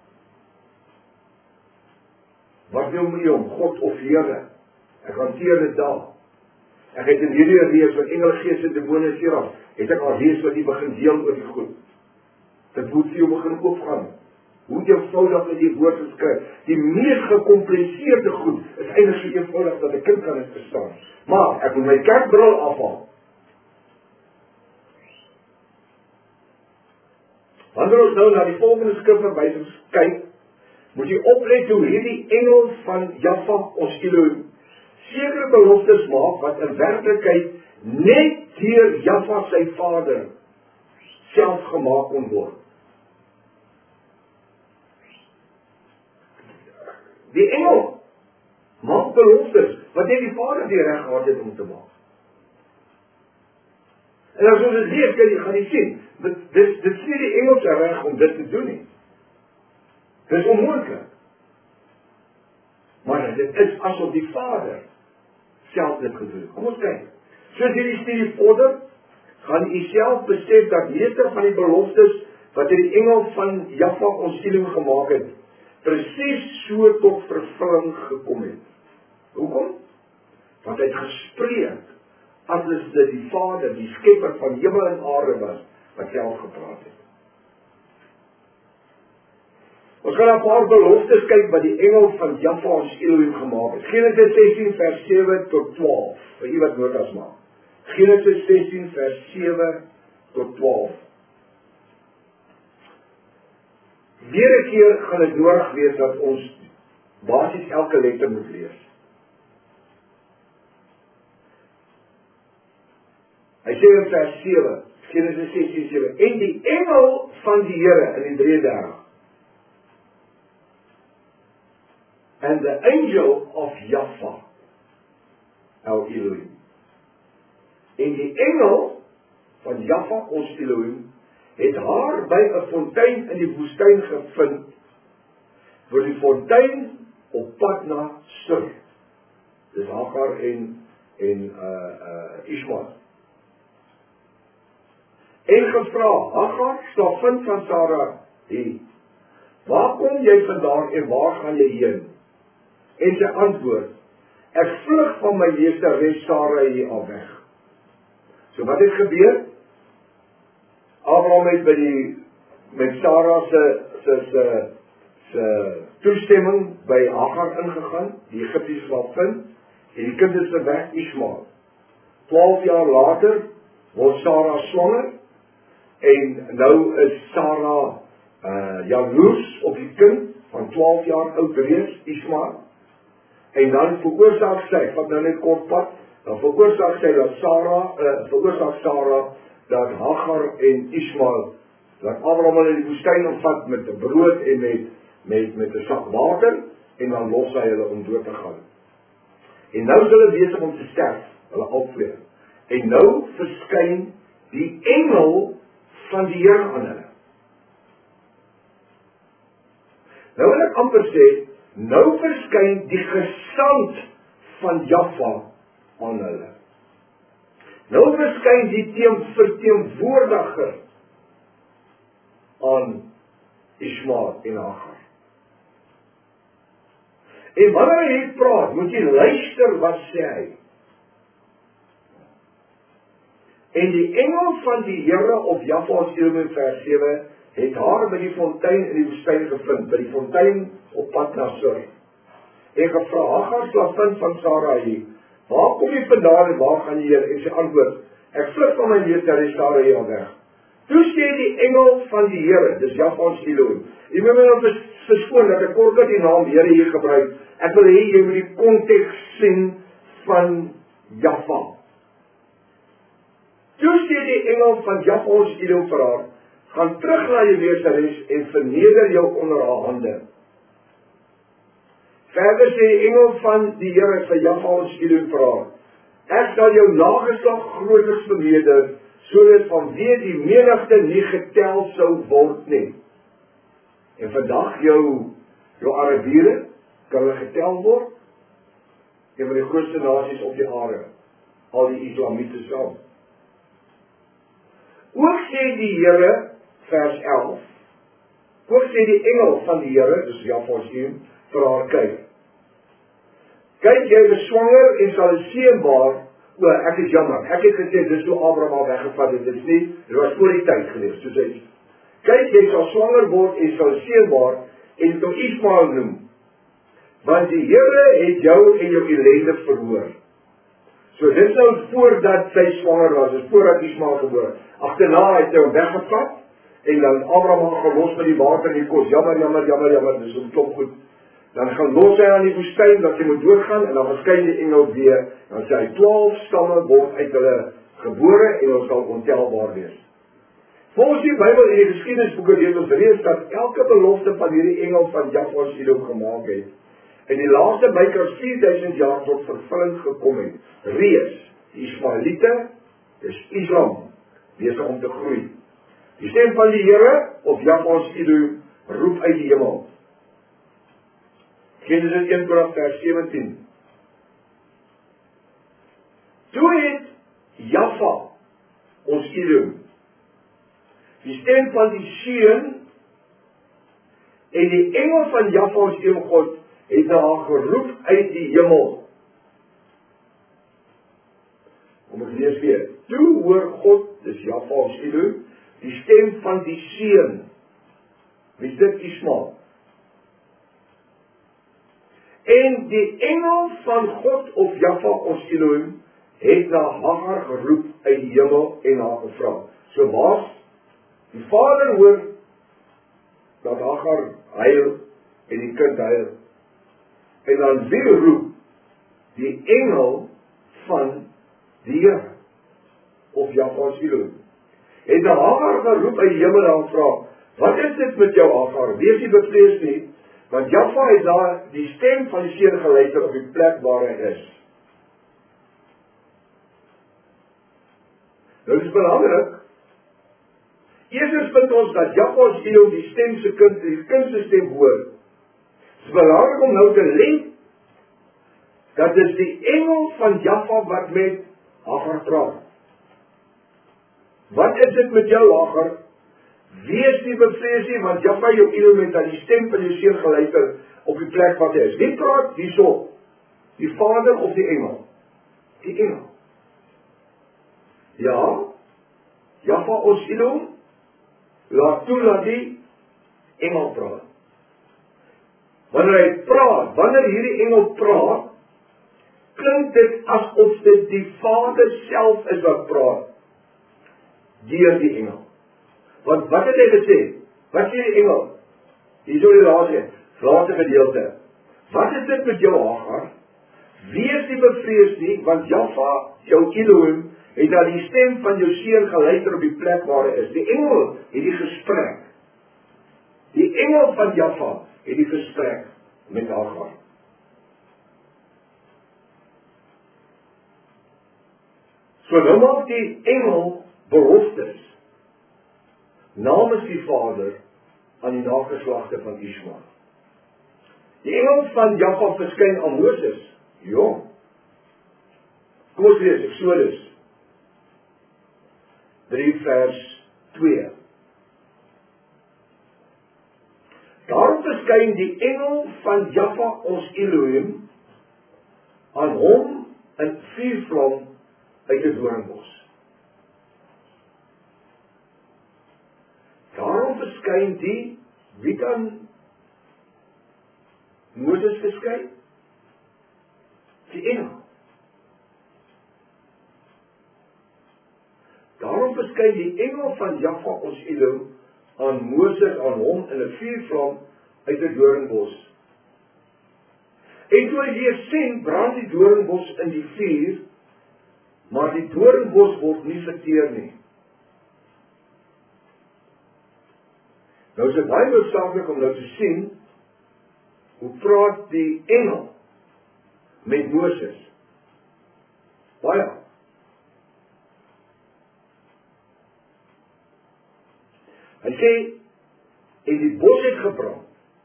Wat noem jy hom? God of Here? Ek hanteer dit daar. Ek het in hierdie reeks wat engelgees en demone seraf, het ek al lees wat die begin deel oor die goed. Dit moet vir jou begin oopgaan. Hoe eenvoudig is die woord geskryf. Die mees gekompliseerde goed is eintlik so eenvoudig dat 'n kind kan dit verstaan. Maar ek moet my kerkbril afhaal. Wanneer ons nou na die volgende skrifverwysings kyk, moet jy oplet hoe hierdie engel van Jahwe ons Elohim sekere beloftes maak wat in werklikheid net deur Jahwe sy Vader self gemaak kon word. Die engel maak beloftes wat net die Vader die reg gehad het om te maak. En as ons dit lees, kan jy gaan jy sien, dit, dit, dit is nie die engel se reg om dit te doen nie. Dit is onmoontlik. Maar dit is asof die Vader self dit gedoen. Kom ons kyk. Soos hierdie studie vorder, gaan u self besef dat meeste van die beloftes wat die engel van Jahwe ons Elohim gemaak het, presies so tot vervulling gekom het. Hoekom? Want hy het gespreek as dit die Vader, die skepper van hemel en aarde was, wat self gepraat het. Ons gaan 'n paar beloftes kyk wat die engel van Jahwe ons Elohim gemaak het. Genesis sestien vers sewe tot twaalf, vir u wat notas maak. Genesis sestien vers sewe tot twaalf. Weer 'n keer gaan dit nodig wees dat ons basies elke letter moet lees. Hy sê in vers sewe, Genesis sestien sewe, en die engel van die Here in die drieëndertig, and the angel of Jahwe, El Elohim, en die engel van Jahwe ons Elohim, het haar by 'n fontein in die woestyn gevind, waar die fontein op pad na Sur. Dis Hagar en, en uh, uh, Ismael. En gevra, Hagar, slavin van Sara, hey, waar kom jy vandaan en waar gaan jy heen? En sy antwoord, ek vlug van my meesteres Sara hier af weg. So wat het gebeur? Abraham het by die, met Sara se, se, se, se toestemming by Hagar ingegaan, die Egiptiese slavin, en die kind is weg, Ismael. twaalf jaar later word Sara swanger, en nou is Sara uh, jaloers op die kind van twaalf jaar oud reeds, Ismael. En dan veroorsaak sy, wat nou net kort pad, dan veroorsaak sy dat Sarah, uh, veroorsaak Sarah, dat Hagar en Ismael, dat Abraham hulle in die woestyn omvat met 'n brood en met, met, met 'n sak water, en dan los hy hulle om dood te gaan. En nou is hulle besig om te sterf, hulle albei. En nou verskyn die engel van die Here aan hulle. Nou wil ek amper sê, nou verskyn die gesant van Jaffa aan hulle. Nou verskyn die teen verteenwoordiger aan Ismael en Hagar. En wanneer hy hier praat, moet jy luister wat sê hy. En die engel van die Here op Jaffa in vers sewe, het haar by die fontein in die woestyn gevind, by die fontein op pad na Sur. En gevra, Hagar, slavin van Sarai, waar kom jy vandaan en waar gaan jy heen? En sy antwoord, ek vlug van my meester, hy Sarai al weg. Toe sê die engel van die Here, dis Jaffa ons Elohim. Jy moet my nou verskoon dat ek kort die naam Here hier gebruik. Ek wil hê jy moet die konteks sien van Jaffa. Toe sê die engel van Jaffa ons Elohim vir haar, gaan terug na jou meesteres en verneder jou onder haar hande. Verder sê die engel van die Here vir Jaffa ons Elohim vir haar, ek sal jou nageslag grootliks verneder, sodat vanweë die menigte nie getel sou word nie. En vandag jou, jou Arabiere, kan hulle getel word, een van die grootste nasies op die aarde, al die Islamiete saam. Ook sê die Here, vers elf, ook sê die engel van die Here, dus Jaffa ons Elohim, vir haar kyk. Kyk, jy is swanger en sal 'n seun baar. O, ek is jammer, ek het gesê, dis hoe Abraham al weggevat het, dit is nie, dit was voor die tyd gewees, soos hy. Kyk, jy sal swanger word en sal 'n seun baar, en tot Ismael noem, want die Here het jou en jou ellende verhoor. So dit nou voordat sy swanger was, dus voordat Ismael gebore. Agterna het hy hom weggevat, en dan Abraham gelos met die water en die kos, jammer, jammer, jammer, jammer, dis om klop goed. Dan gaan los hy aan die woestyn, dat hy moet doodgaan, en dan verskyn die engel weer, dan sê hy, twaalf stamme word uit hulle gebore, en ons sal ontelbaar wees. Volgens die Bybel en die geskiedenisboeke weet ons reeds, dat elke belofte van hierdie engel van Jaffa ons Elohim gemaak het, en die laaste bykans vier duisend jaar tot vervulling gekom het, reeds, die Ismaeliete, dis Islam, besig om te groei. Die stem van die Here, of Jaffa ons Elohim, roep uit die hemel. Genesis een vers sewentien. Toe het Jaffa, ons Elohim, die stem van die seun en die engel van Jaffa ons Elohim God, het na haar geroep uit die hemel. Om ek lees weer. Toe hoor God, dis Jaffa ons Elohim, die stem van die seun. Wie is dit? Ismael. En die engel van God of Jaffa ons Elohim het na Hagar geroep uit die hemel en haar gevra. So was die vader hoor dat Hagar huil en die kind huil. En dan weer roep die engel van die Here of Jaffa ons Elohim. Het na Hagar geroep uit die hemel en vra, wat is dit met jou Hagar? Wees nie bevrees nie. Want Jaffa het daar die stem van die seun geluister op die plek waar hy is. Nou dit is belangrik. Eerstens vind ons dat Jaffa ons Elohim die stem se kind, die kind se stem hoor. Het is belangrik om nou te let, dat is die engel van Jaffa wat met Hagar praat. Wat is dit met jou Hagar? Wees nie bevrees nie, want Jaffa jou Elohim het aan die stem van jou seun geluister op die plek wat hy is. Wie praat hierso? Die vader of die engel? Die engel. Ja, Jaffa ons Elohim, laat toe laat die engel praat. Wanneer hy praat, wanneer hierdie engel praat, klink dit asof dit die vader self is wat praat, deur die engel. Want wat het hy gesê? Wat sê die engel? Hier is die laaste, laaste gedeelte. Wat is dit met jou, Hagar? Wees nie bevrees nie, want Jaffa, jou Elohim, het na die stem van jou seun geluister op die plek waar hy is. Die engel het die gesprek. Die engel van Jaffa het die gesprek met Hagar. So nou maak die engel beloftes namens die Vader aan die nageslagte van Ismael. Die engel van Jaffa verskyn aan Moses. Jong. Kom ons lees Exodus drie vers twee. Daarom verskyn die engel van Jaffa ons Elohim aan hom in vuurvlam uit die doornbos. Daarom verskyn die, wie kan Moses verskyn? Die engel. Daarom verskyn die engel van Jaffa ons Elohim aan Moses, aan hom in 'n vuurvlam uit die doornbos. En toe hy weer sien, brand die doornbos in die vuur, maar die doornbos word nie verteer nie. Nou is dit baie noodsaaklik om nou te sien, hoe praat die engel met Moses? Baie. Hy sê, en die bos het gebrand,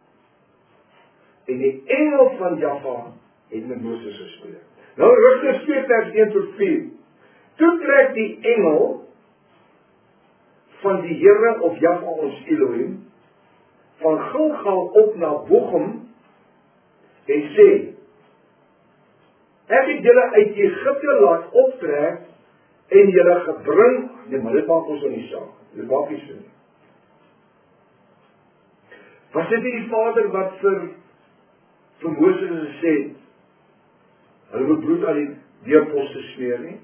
en die engel van Jaffa het met Moses gespreek. Nou Rigters twee vers een tot vier. Toe trek die engel van die Here of Jaffa ons Elohim van Gilgal op na Bochum en sê, ek het julle uit Egipte laat optrek en julle gebring, nee, maar dit maak ons in die saak, dit maak nie so nie. Was dit die Vader wat vir, vir Moses gesê, hulle moet bloed aan die deurposte smeer nie?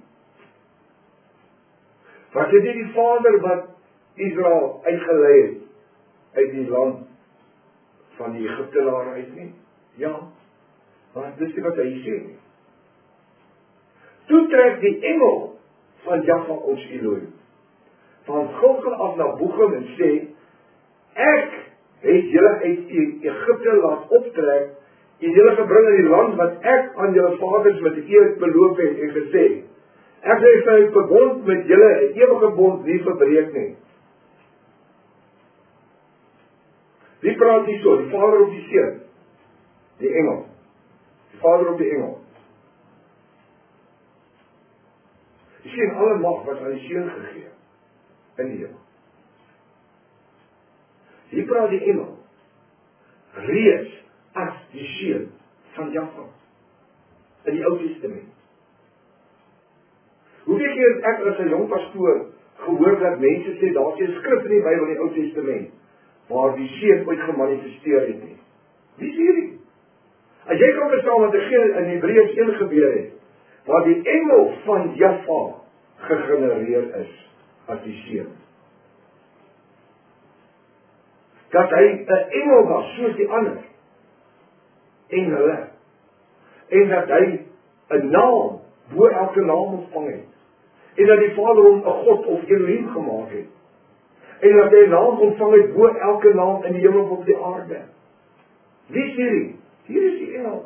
Was dit die Vader wat Israel uitgelei het uit die land van die Egiptenare uit nie? Ja, maar dis nie wat hy sê nie. Toe trek die engel van Jaffa ons Elohim van Gilgal af na Bochum en sê, ek het julle uit Egipte laat optrek en julle gebring in die land wat ek aan julle vaders met eed beloof het en gesê, ek het my verbond met julle, 'n ewige bond nie verbreek nie. Wie praat hier so? Die Vader of die Seun? Die engel. Die Vader of die engel? Die Seun, alle mag was aan die Seun gegee in die hemel. Hier praat die engel reeds as die Seun van Jaffa in die Ou Testament. Hoeveel keer ek as 'n jong pastoor gehoor dat mense sê daar's 'n skrif in die Bybel in die Ou Testament waar die Seun ooit gemanifesteer het nie. Wie sê hierdie? As jy kan verstaan wat in Hebreërs een gebeur het, waar die engel van Jaffa gegenereer is as die Seun. Dat hy 'n engel was soos die ander engele en dat hy 'n naam bo elke naam ontvang het en dat die Vader hom 'n God of Elohim gemaak het en dat hy 'n naam ontvang het bo elke naam in die hemel op die aarde. Wie is hierdie? Hier is die engel.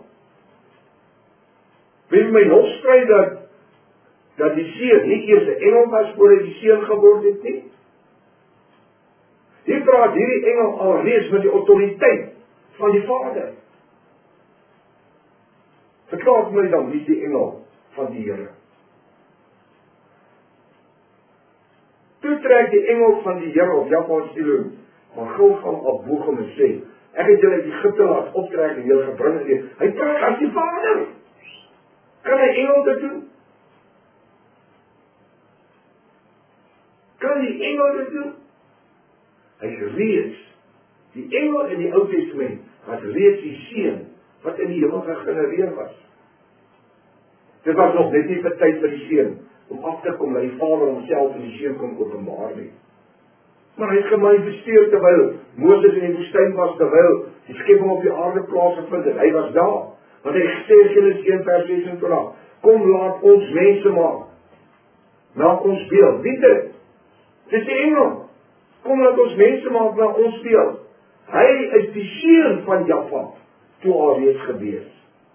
Wil my nog stry dat dat die Seun nie eers 'n engel was voor hy die Seun geword het nie? Hier praat hierdie engel alreeds met die autoriteit van die Vader. Verklaar my dan, wie is die engel van die Here? Toe trek die engel van die Here of Jaffa ons Elohim van Gilgal af Bochum en sê, ek het julle uit Egipte laat optrek en julle gebring in die... Hy praat as die Vader. Kan 'n engel dit doen? Kan die engel dit doen? Hy reeds, die engel in die Ou Testament, was reeds die Seun, wat in die hemel gegenereer was. Dit was nog net nie vir tyd vir die Seun, om af te kom dat die Vader homself in die Seun kon openbaar nie. Maar hy het gemanifesteer terwyl Moses in die woestyn was, terwyl die skepping op die aarde plaasgevind het. Hy was daar. Want hy gesê in Genesis een vers vyf, kom laat ons mense maak na ons beeld. Wie dit? Dis die engel. Kom laat ons mense maak na ons beeld. Hy is die seun van Jaffa, toe alreeds gewees.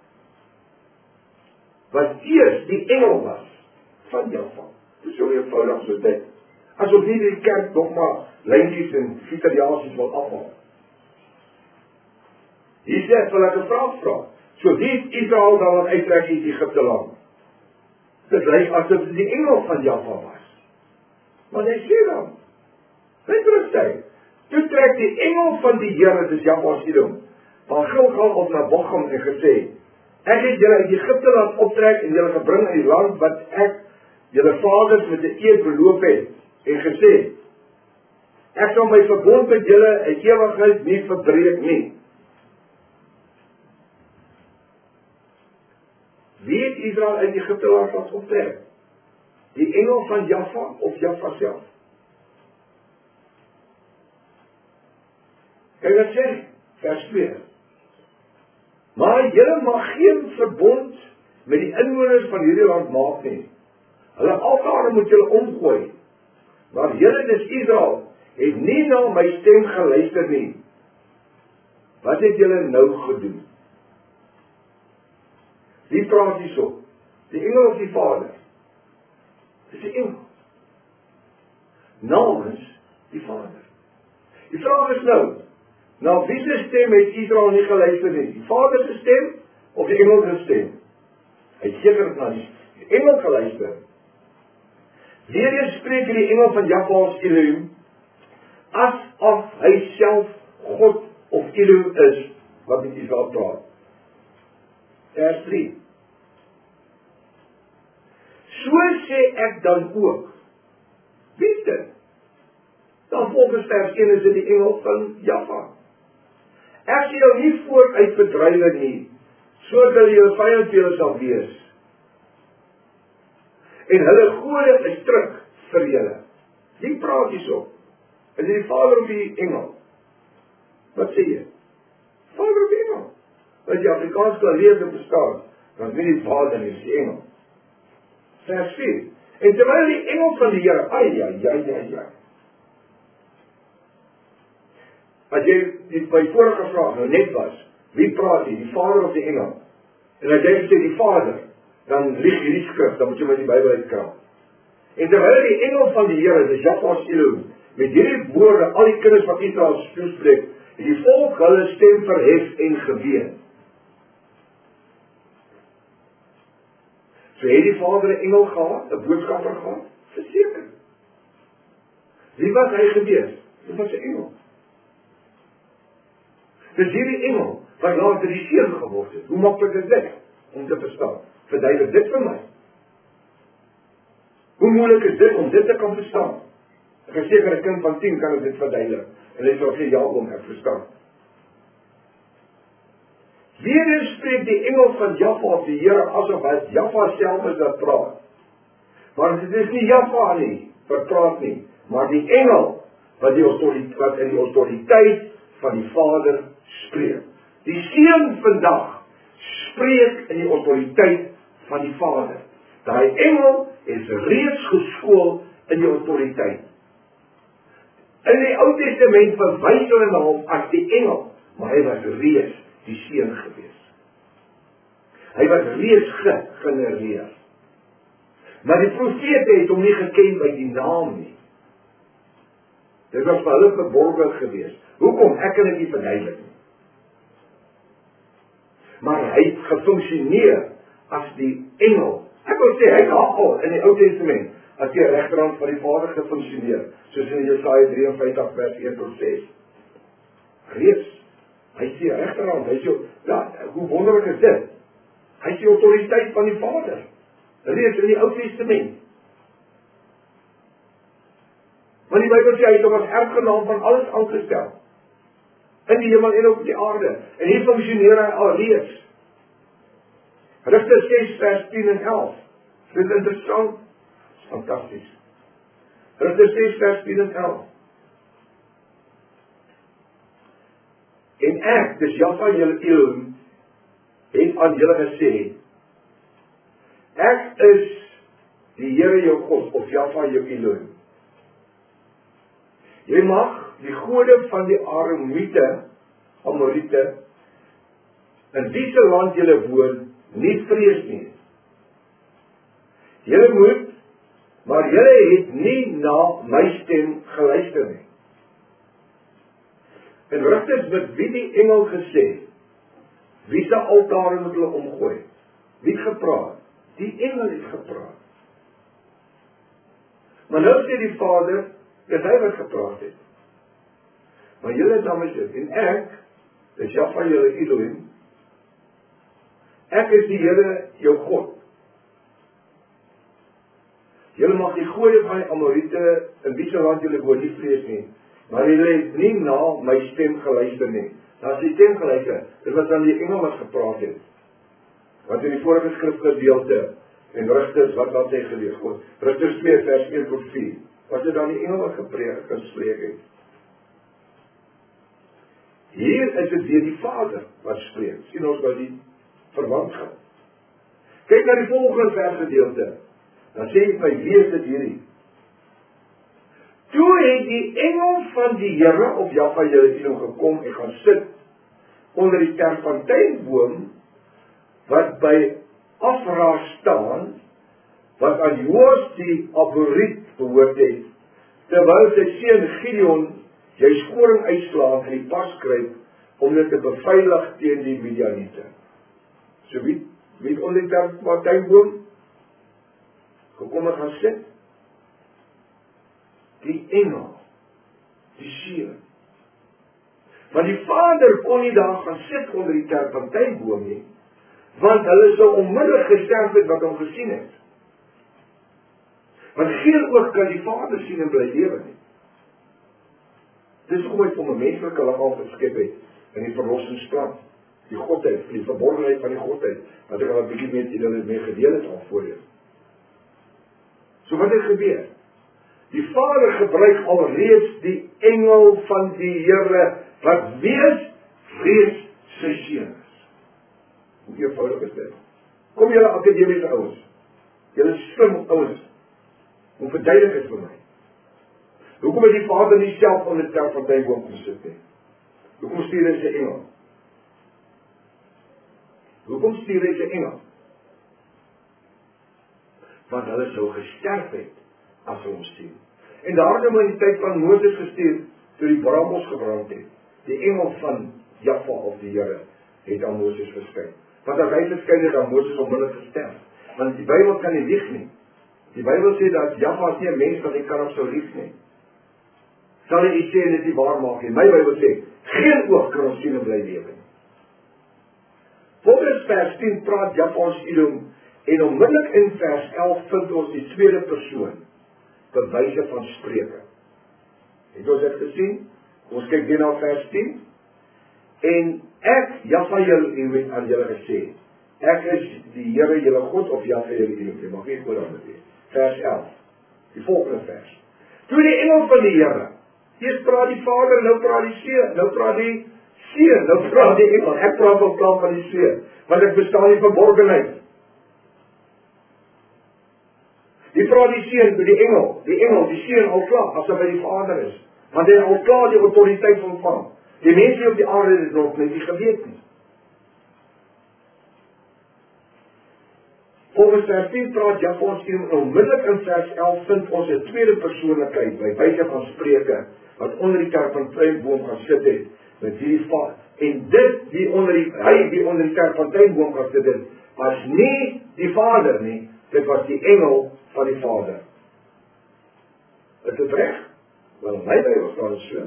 Wat eers die engel was van Jaffa. Dis so eenvoudig so dit. Asof nie die kerk nog maar lyntjies en fitariasies wil afhaal. Hier sê ek wil ek 'n vraag vra. So wie het Israel dan wat uittrek uit Egipte land? Dit lyk asof dit die engel van Jaffa was. Maar hy sê dan, hy terugsê, toe trek die engel van die Here, dis Jaffa Sidom, van Gilgal op na Bochum en gesê, ek het julle uit Egipte laat optrek en julle gebring in die land wat ek julle vaders met 'n eed beloof het, en gesê, ek sal my verbond met julle in ewigheid nie verbreek nie. Wie het Israel uit Egipte laat optrek? Die engel van Jaffa of Jaffa self? Kyk wat sê, vers twee. Maar julle mag geen verbond met die inwoners van hierdie land maak nie. Hulle altare moet julle omgooi. Maar julle, dis Israel, het nie na my stem geluister nie. Wat het julle nou gedoen? Wie praat hierso? Die engel of die Vader? Dis die engel. Namens die Vader. Die vraag is nou, na wie se stem het Israel nie geluister nie? Die Vader se stem of die engel se stem? Hy het seker na die engel geluister. Weereens spreek die engel van Jaffa Elohim, asof hy self God of Elohim is, wat met Israel praat. Vers drie. So sê ek dan ook. Wie is dit? Dan volgens vers een is dit die engel van Jaffa. Ek sê jou nie vooruit verdrywe nie, sodat hulle jou vyand vir julle sal wees. En hulle gode is terug vir julle. Wie praat hierso? Is dit die Vader of die engel? Wat sê jy? Vader of die engel? As jy Afrikaans kan leer en verstaan, dan weet die Vader nie, is die engel. Vers vier. En terwyl die engel van die Here, ai, ai, ai, ai, ai. As jy die, by vorige vraag nou net was, wie praat hier, die Vader of die engel? En as jy sê die Vader, dan lieg hierdie skrif, dan moet jy met die Bybel uitkraam. En terwyl die engel van die Here, dis Jaffa Elohim, met hierdie woorde, al die kinders wat Israel toespreek, het die volk hulle stem verhef en geween. So het die Vader 'n engel gehad, 'n boodskapper gehad? Verseker. Wie was hy gewees? Dit was 'n engel. Dis hierdie engel wat later die seun geword het. Hoe maklik is dit om te verstaan? Verduidelik dit vir my. Hoe moeilik is dit om dit te kan verstaan? Ek is seker 'n kind van tien kan dit verduidelik. En hy sal sê ja, om ek verstaan. Weereens spreek die engel van Jaffa die Here asof hy Jaffa self is wat praat. Maar dit is nie Jaffa nie, wat praat nie, maar die engel wat, die autoriteit, wat in die autoriteit van die Vader spreek. Die seun vandag spreek in die autoriteit van die Vader. Daai engel is reeds geskool in die autoriteit. In die Ou Testament verwys hulle na hom as die engel, maar hy was reeds die seun gewees. Hy was reeds gegenereer. Maar die profete het hom nie geken by die naam nie. Dit was vir hulle verborgen gewees. Hoekom? Ek kan dit nie verduidelik nie. Maar hy het gefunksioneer as die engel. Ek wil sê, hy het al in die Ou Testament as die regterhand van die Vader gefunksioneer, soos in Jesaja drie en vyftig vers een tot ses. Reeds, hy is die regterhand, hy is jou, ja, hoe wonderlik is dit? Hy is die autoriteit van die Vader, reeds in die Ou Testament. Want die Bybel sê, hy het hom as erfgenaam van alles aangestel, in die hemel en op die aarde, en hier functioneer hy al reeds. Rigters ses vers tien en elf, dit is interessant, fantasties. Rigters ses vers tien en elf, En ek, dis Jahwe julle Elohim, het aan julle gesê, ek is die Here jou God, of Jahwe jou Elohim. Jy mag die gode van die Arameete, Amorite, in wie se land julle woon, nie vrees nie. Julle moet, maar julle het nie na my stem geluister nie. En Rigters met wie die engel gesê, wie se altare moet hulle omgooi? Wie het gepraat? Die engel het gepraat. Maar nou sê die Vader, dis hy wat gepraat het. Maar julle het daarmee sê, en ek, dis Jahwe julle Elohim, ek is die Here jou God. Julle mag die gode van die Amorite, in wie se land julle woon, nie vrees nie, maar julle het nie na my stem geluister nie. Daar is die stem geluister, dit was dan die engel wat gepraat het. Want in die vorige skrifgedeelte, en Rigters, wat had hy gelees? Rigters twee, vers een tot vier, was dit dan die engel wat gepreek, gespreek het. Hier is dit weer die Vader wat spreek. Sien ons by die verwantskap. Kyk na die volgende versgedeelte. Dan sê hy my, wie is dit hierdie? Toe het die engel van die Here of Jahwe julle Elohim gekom en gaan sit onder die terpentynboom wat by Afra staan, wat aan Joas die Aboriet behoort het, terwyl sy seun Gideon jy skoring uitslaan en die pas kruip om dit te beveilig teen die Midianiete. So wie, wie het onder die terpentynboom gekom en gaan sit? Die engel, die seun. Want die Vader kon nie daar gaan sit onder die terpentynboom nie, want hulle sou onmiddellik gesterf het wat hom gesien het. Want geen oog kan die Vader sien en bly lewe nie. Dis hoe hy om 'n menslike liggaam geskep het in die verlossingsplan. Die Godheid, die verborgenheid van die Godheid, wat ek al 'n bietjie met julle mee gedeel het al voorheen. So wat het gebeur? Die Vader gebruik alreeds die engel van die Here, wat wees, vrees sy seun is. Hoe eenvoudig is dit? Kom julle akademiese ouens, julle slim ouens, hoe verduidelik het vir my? Hoekom het die Vader nie self onder die terpentynboom kom sit nie? Hoekom stuur hy sy engel? Hoekom stuur hy sy engel? Want hulle sou gesterf het as hulle hom sien. En daarom in die tyd van Moses gestuur, toe die brambos gebrand het, die engel van Jahwe of die Here het aan Moses verskyn. Want as hy verskyn het, dan Moses onmiddellik gesterf. Want die Bybel kan nie lieg nie. Die Bybel sê dat Jahwe is nie 'n mens wat hy kan of sou lieg nie. Sal hy iets sê en dit nie waar maak nie. My Bybel sê, geen oog kan ons sien en bly lewe nie. Volgens vers tien praat Jahwe ons Elohim, en onmiddellik in vers elf vind ons die tweede persoon, bewyse van spreuke. Het ons dit gesien? Ons kyk weer na vers tien. En ek, Jahwe julle het aan julle gesê, ek is die Here julle God of Jahwe julle Elohim. Mag nie goed aan dit wees. Vers elf. Die volgende vers. Toe die engel van die Here, eers praat die Vader, nou praat die seun, nou praat die seun, nou praat die engel. Ek praat op plan van die seun, want ek bestaan in verborgenheid. Die praat die seun, die engel, die engel, die seun al klaar, as hy by die Vader is. Want hy al klaar die autoriteit ontvang. Die mense op die aarde het nog net nie geweet nie. Volgens vers tien praat Jahwe ons Elohim, onmiddellik in vers elf vind ons 'n tweede persoonlikheid, by wyse van spreuke, wat onder die terpentynboom gaan sit het, met hierdie Vader. En dit, die onder die, hy die onder die terpentynboom gaan sit het, was nie die Vader nie, dit was die engel van die Vader. Is dit reg? Wel, my Bybel staan so.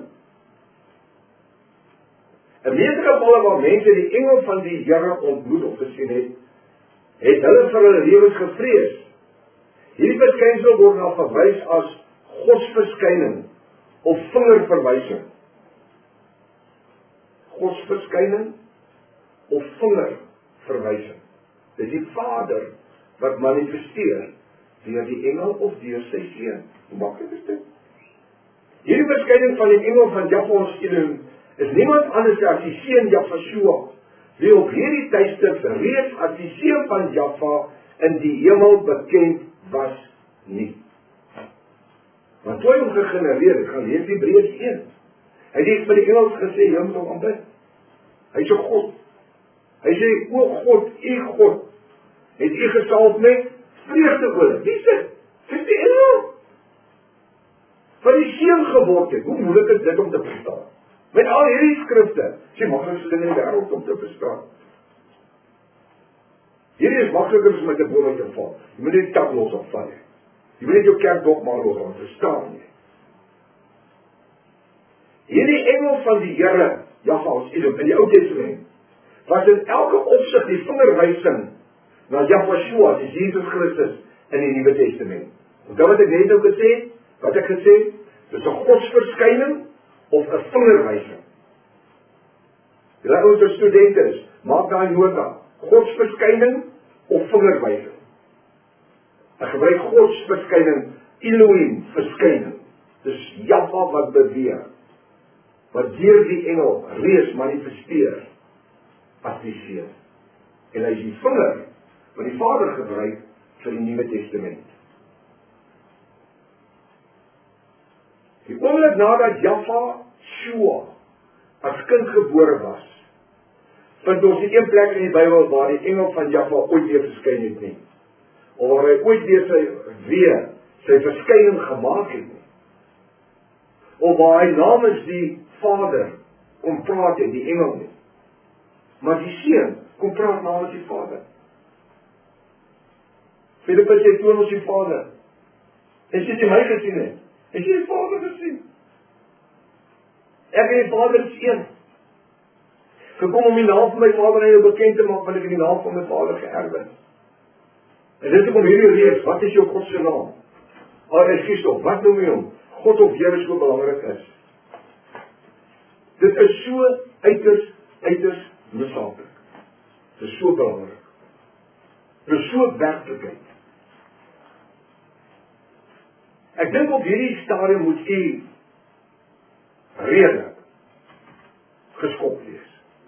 In meeste gevalle waar mense die engel van die Here ontmoet of gesien het, het hulle vir hulle lewens gevrees. Hierdie verskynsel word na verwys as godsverskyning of vingerverwysing. Godsverskyning of vingerverwysing. Dit is die Vader wat manifesteer deur die engel of deur sy seun. Hoe maklik is dit? Hierdie verskyning van die engel van Jahwe ons Elohim is niemand anders as die seun Jahweh, wie op hierdie tydstip reeds as die seun van Jahwe in die hemel bekend was nie. Want toe hy hom gegenereer het, gaan lees Hebreërs een. Hy het vir die engels gesê, jy moet hom aanbid. Hy is 'n God. Hy sê, o God, u God, het u gesalf met vreugdeolie. Wie is dit? Dis die engel. Wat die seun geword het. Hoe moeilik is dit om te verstaan? Met al hierdie skrifte, sê maklikste ding in die wêreld om te verstaan. Hierdie is makliker as met 'n boom uit te val. Jy moet nie die tak los opval nie. Jy moet nie jou kerkdogma los om te verstaan nie. Hierdie engel van die Here, Jahwe, in die Ou Testament, was in elke opsig die vingerwysing na Jahwe, die Jesus Christus, in die Nuwe Testament. Onthou wat ek net nou gesê het? Wat ek gesê het? Dis 'n godsverskyning of 'n vingerwysing. Julle ouer studente is, maak daai nota. Godsverskyning of vingerwysing. Ek gebruik godsverskyning, Elohim verskyning. Dis Jahwe wat beweeg, wat deur die engel reeds manifesteer as die seun. En hy is die vinger wat die Vader gebruik vir die Nuwe Testament. Die oomblik nadat Jahwe as kind gebore was, vind ons die een plek in die Bybel waar die engel van Jahwe ooit weer verskyn het nie. Of waar hy ooit weer sy, weer sy verskyning gemaak het nie. Of waar hy namens die Vader kom praat en die engel nie. Maar die seun kom praat namens die Vader. Filippus sê, toon ons die Vader. En sê jy my gesien het. En sê die Vader gesien. Ek en die Vader is een. Gekom om die naam van my Vader en jou bekend te maak, want ek in die naam van my Vader geërf het. En dit is om hierdie reeks, wat is jou God se naam? Al is Christus, wat noem jy hom? God of Here so belangrik is. Dit is so uiters, uiters noodsaaklik. Dit is so belangrik. Dit is so werklikheid. Ek dink op hierdie stadium moet u redelik geskok wees.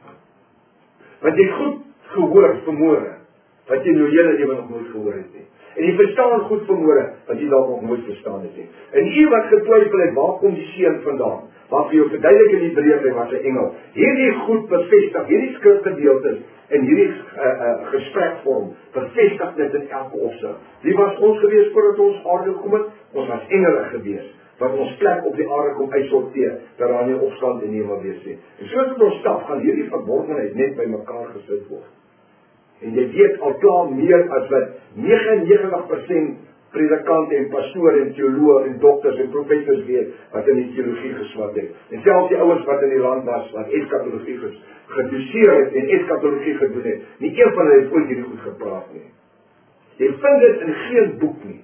Want jy goed gehoor vanmôre, wat jy nou hele lewe nog nooit gehoor het nie. En jy verstaan goed vanmôre, wat jy dalk nog nooit verstaan het nie. En u wat getwyfel het, waar kom die seun vandaan? Waar vir jou verduidelik in Hebreërs, hy was 'n engel. Hierdie goed bevestig, hierdie skrifgedeeltes en hierdie uh, uh, gesprekvorm bevestig dit in elke opsig. Wie was ons gewees voordat ons aarde gekom het? Ons was engele gewees, wat ons plek op die aarde kom uitsorteer, dat daar nie opstand in die hemel wees nie. En soos dit ons stap, gaan hierdie verbondenheid net by mekaar gesit word. En jy weet al klaar meer as wat negenennegentig persent predikante en pastore en teoloë en dokters en professors weet, wat in die teologie geswat het. En selfs die ouens wat in die land was, wat eskatologie gedoseer het en eskatologie gedoen het, nie een van hulle het ooit hierdie goed gepraat nie. Jy vind dit in geen boek nie.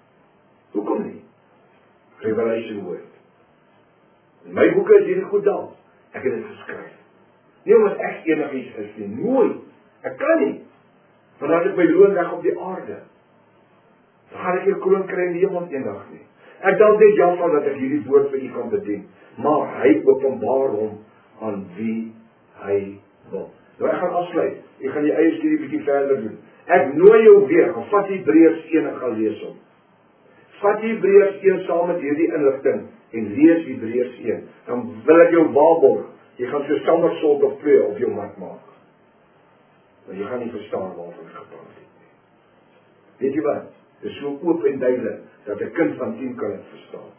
Hoekom nie? Revelation woord. In my boeke is hierdie goed daar. Ek het dit geskryf. Nie omdat ek enigiets is nie, nooit. Ek kan nie. Want dan het ek my loon weg op die aarde. Dan gaan ek hier kroon kry in die hemel eendag nie. Ek dan net jammer dat ek hierdie woord vir u kan bedien. Maar hy openbaar hom aan wie hy wil. Nou ek gaan afsluit. Ek gaan die eie studie bietjie verder doen. Ek nooi jou weer, gaan vat Hebreërs een en gaan lees hom. Vat Hebreërs een saam met hierdie inligting en lees Hebreërs een. Dan wil ek jou waarborg. Jy gaan so somersault of twee op jou mat maak. Maar jy gaan nie verstaan waarvan ek gepraat het nie. Weet jy wat? Dit is so oop en duidelik, dat 'n kind van tien kan het verstaan.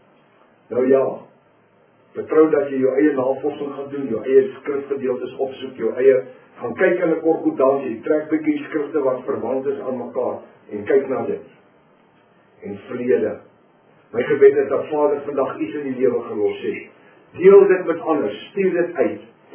Nou ja, vertrou dat jy jou eie navorsing gaan doen, jou eie skrifgedeeltes opsoek, jou eie, gaan kyk in 'n konkordans, jy trek bietjie skrifte wat verwant is aan mekaar, en kyk na dit. En vrede. My gebed is dat Vader vandag iets in die lewe gelos het. Deel dit met ander, stuur dit uit.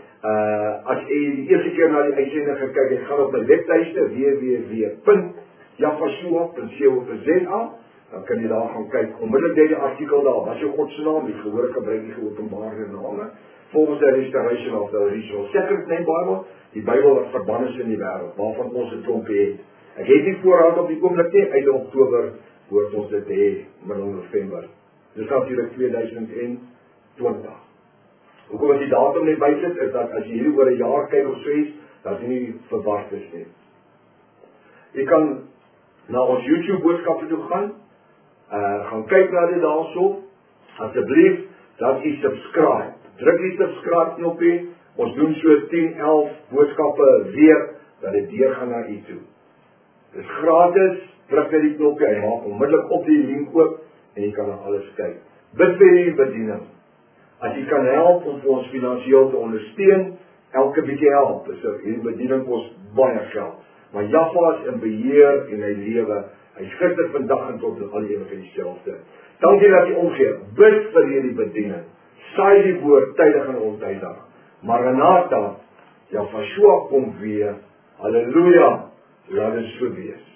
Uh, as jy die eerste keer na die uitsending gekyk het, gaan op my webtuiste w w w punt jafashua punt co punt z a, dan kan jy daar gaan kyk. Onmiddellik net die artikel daar, wat is jou God se naam, die gehoor gebruik die geopenbaarde name, volgens die Restoration of the Original Second Name Bible, die Bybel wat verband is in die wêreld, waarvan ons 'n klompie het. Ek het nie voorhand op die oomblik nie, uit Oktober hoort ons dit hê, middel November. Dis natuurlik tweeduisend twintig. Hoekom as die datum net bysit, is dat as jy hier oor 'n jaar kyk of so iets, dat jy nie verward is nie. Jy kan na ons YouTube boodskappe toe gaan, uh, gaan kyk na dit daarso, asseblief, dat jy subscribe. Druk die subscribe knoppie, ons doen so tien, elf boodskappe weer, dat dit deur gaan na u toe. Dit is gratis, druk net die knoppie, hy maak onmiddellik op die link oop, en jy kan na alles kyk. Bid vir die bediening. As jy kan help om vir ons finansiëel te ondersteun, elke bietjie help. So, hierdie bediening kos baie geld. Maar Jaffa is in beheer en hy lewe. Hy is gister, vandag en tot in al die ewigheid dieselfde. Dankie dat jy omgee. Bid vir hierdie bediening. Saai die woord tydig en ontydig. Maranatha, Jaffa kom weer. Halleluja. Laat dit so wees.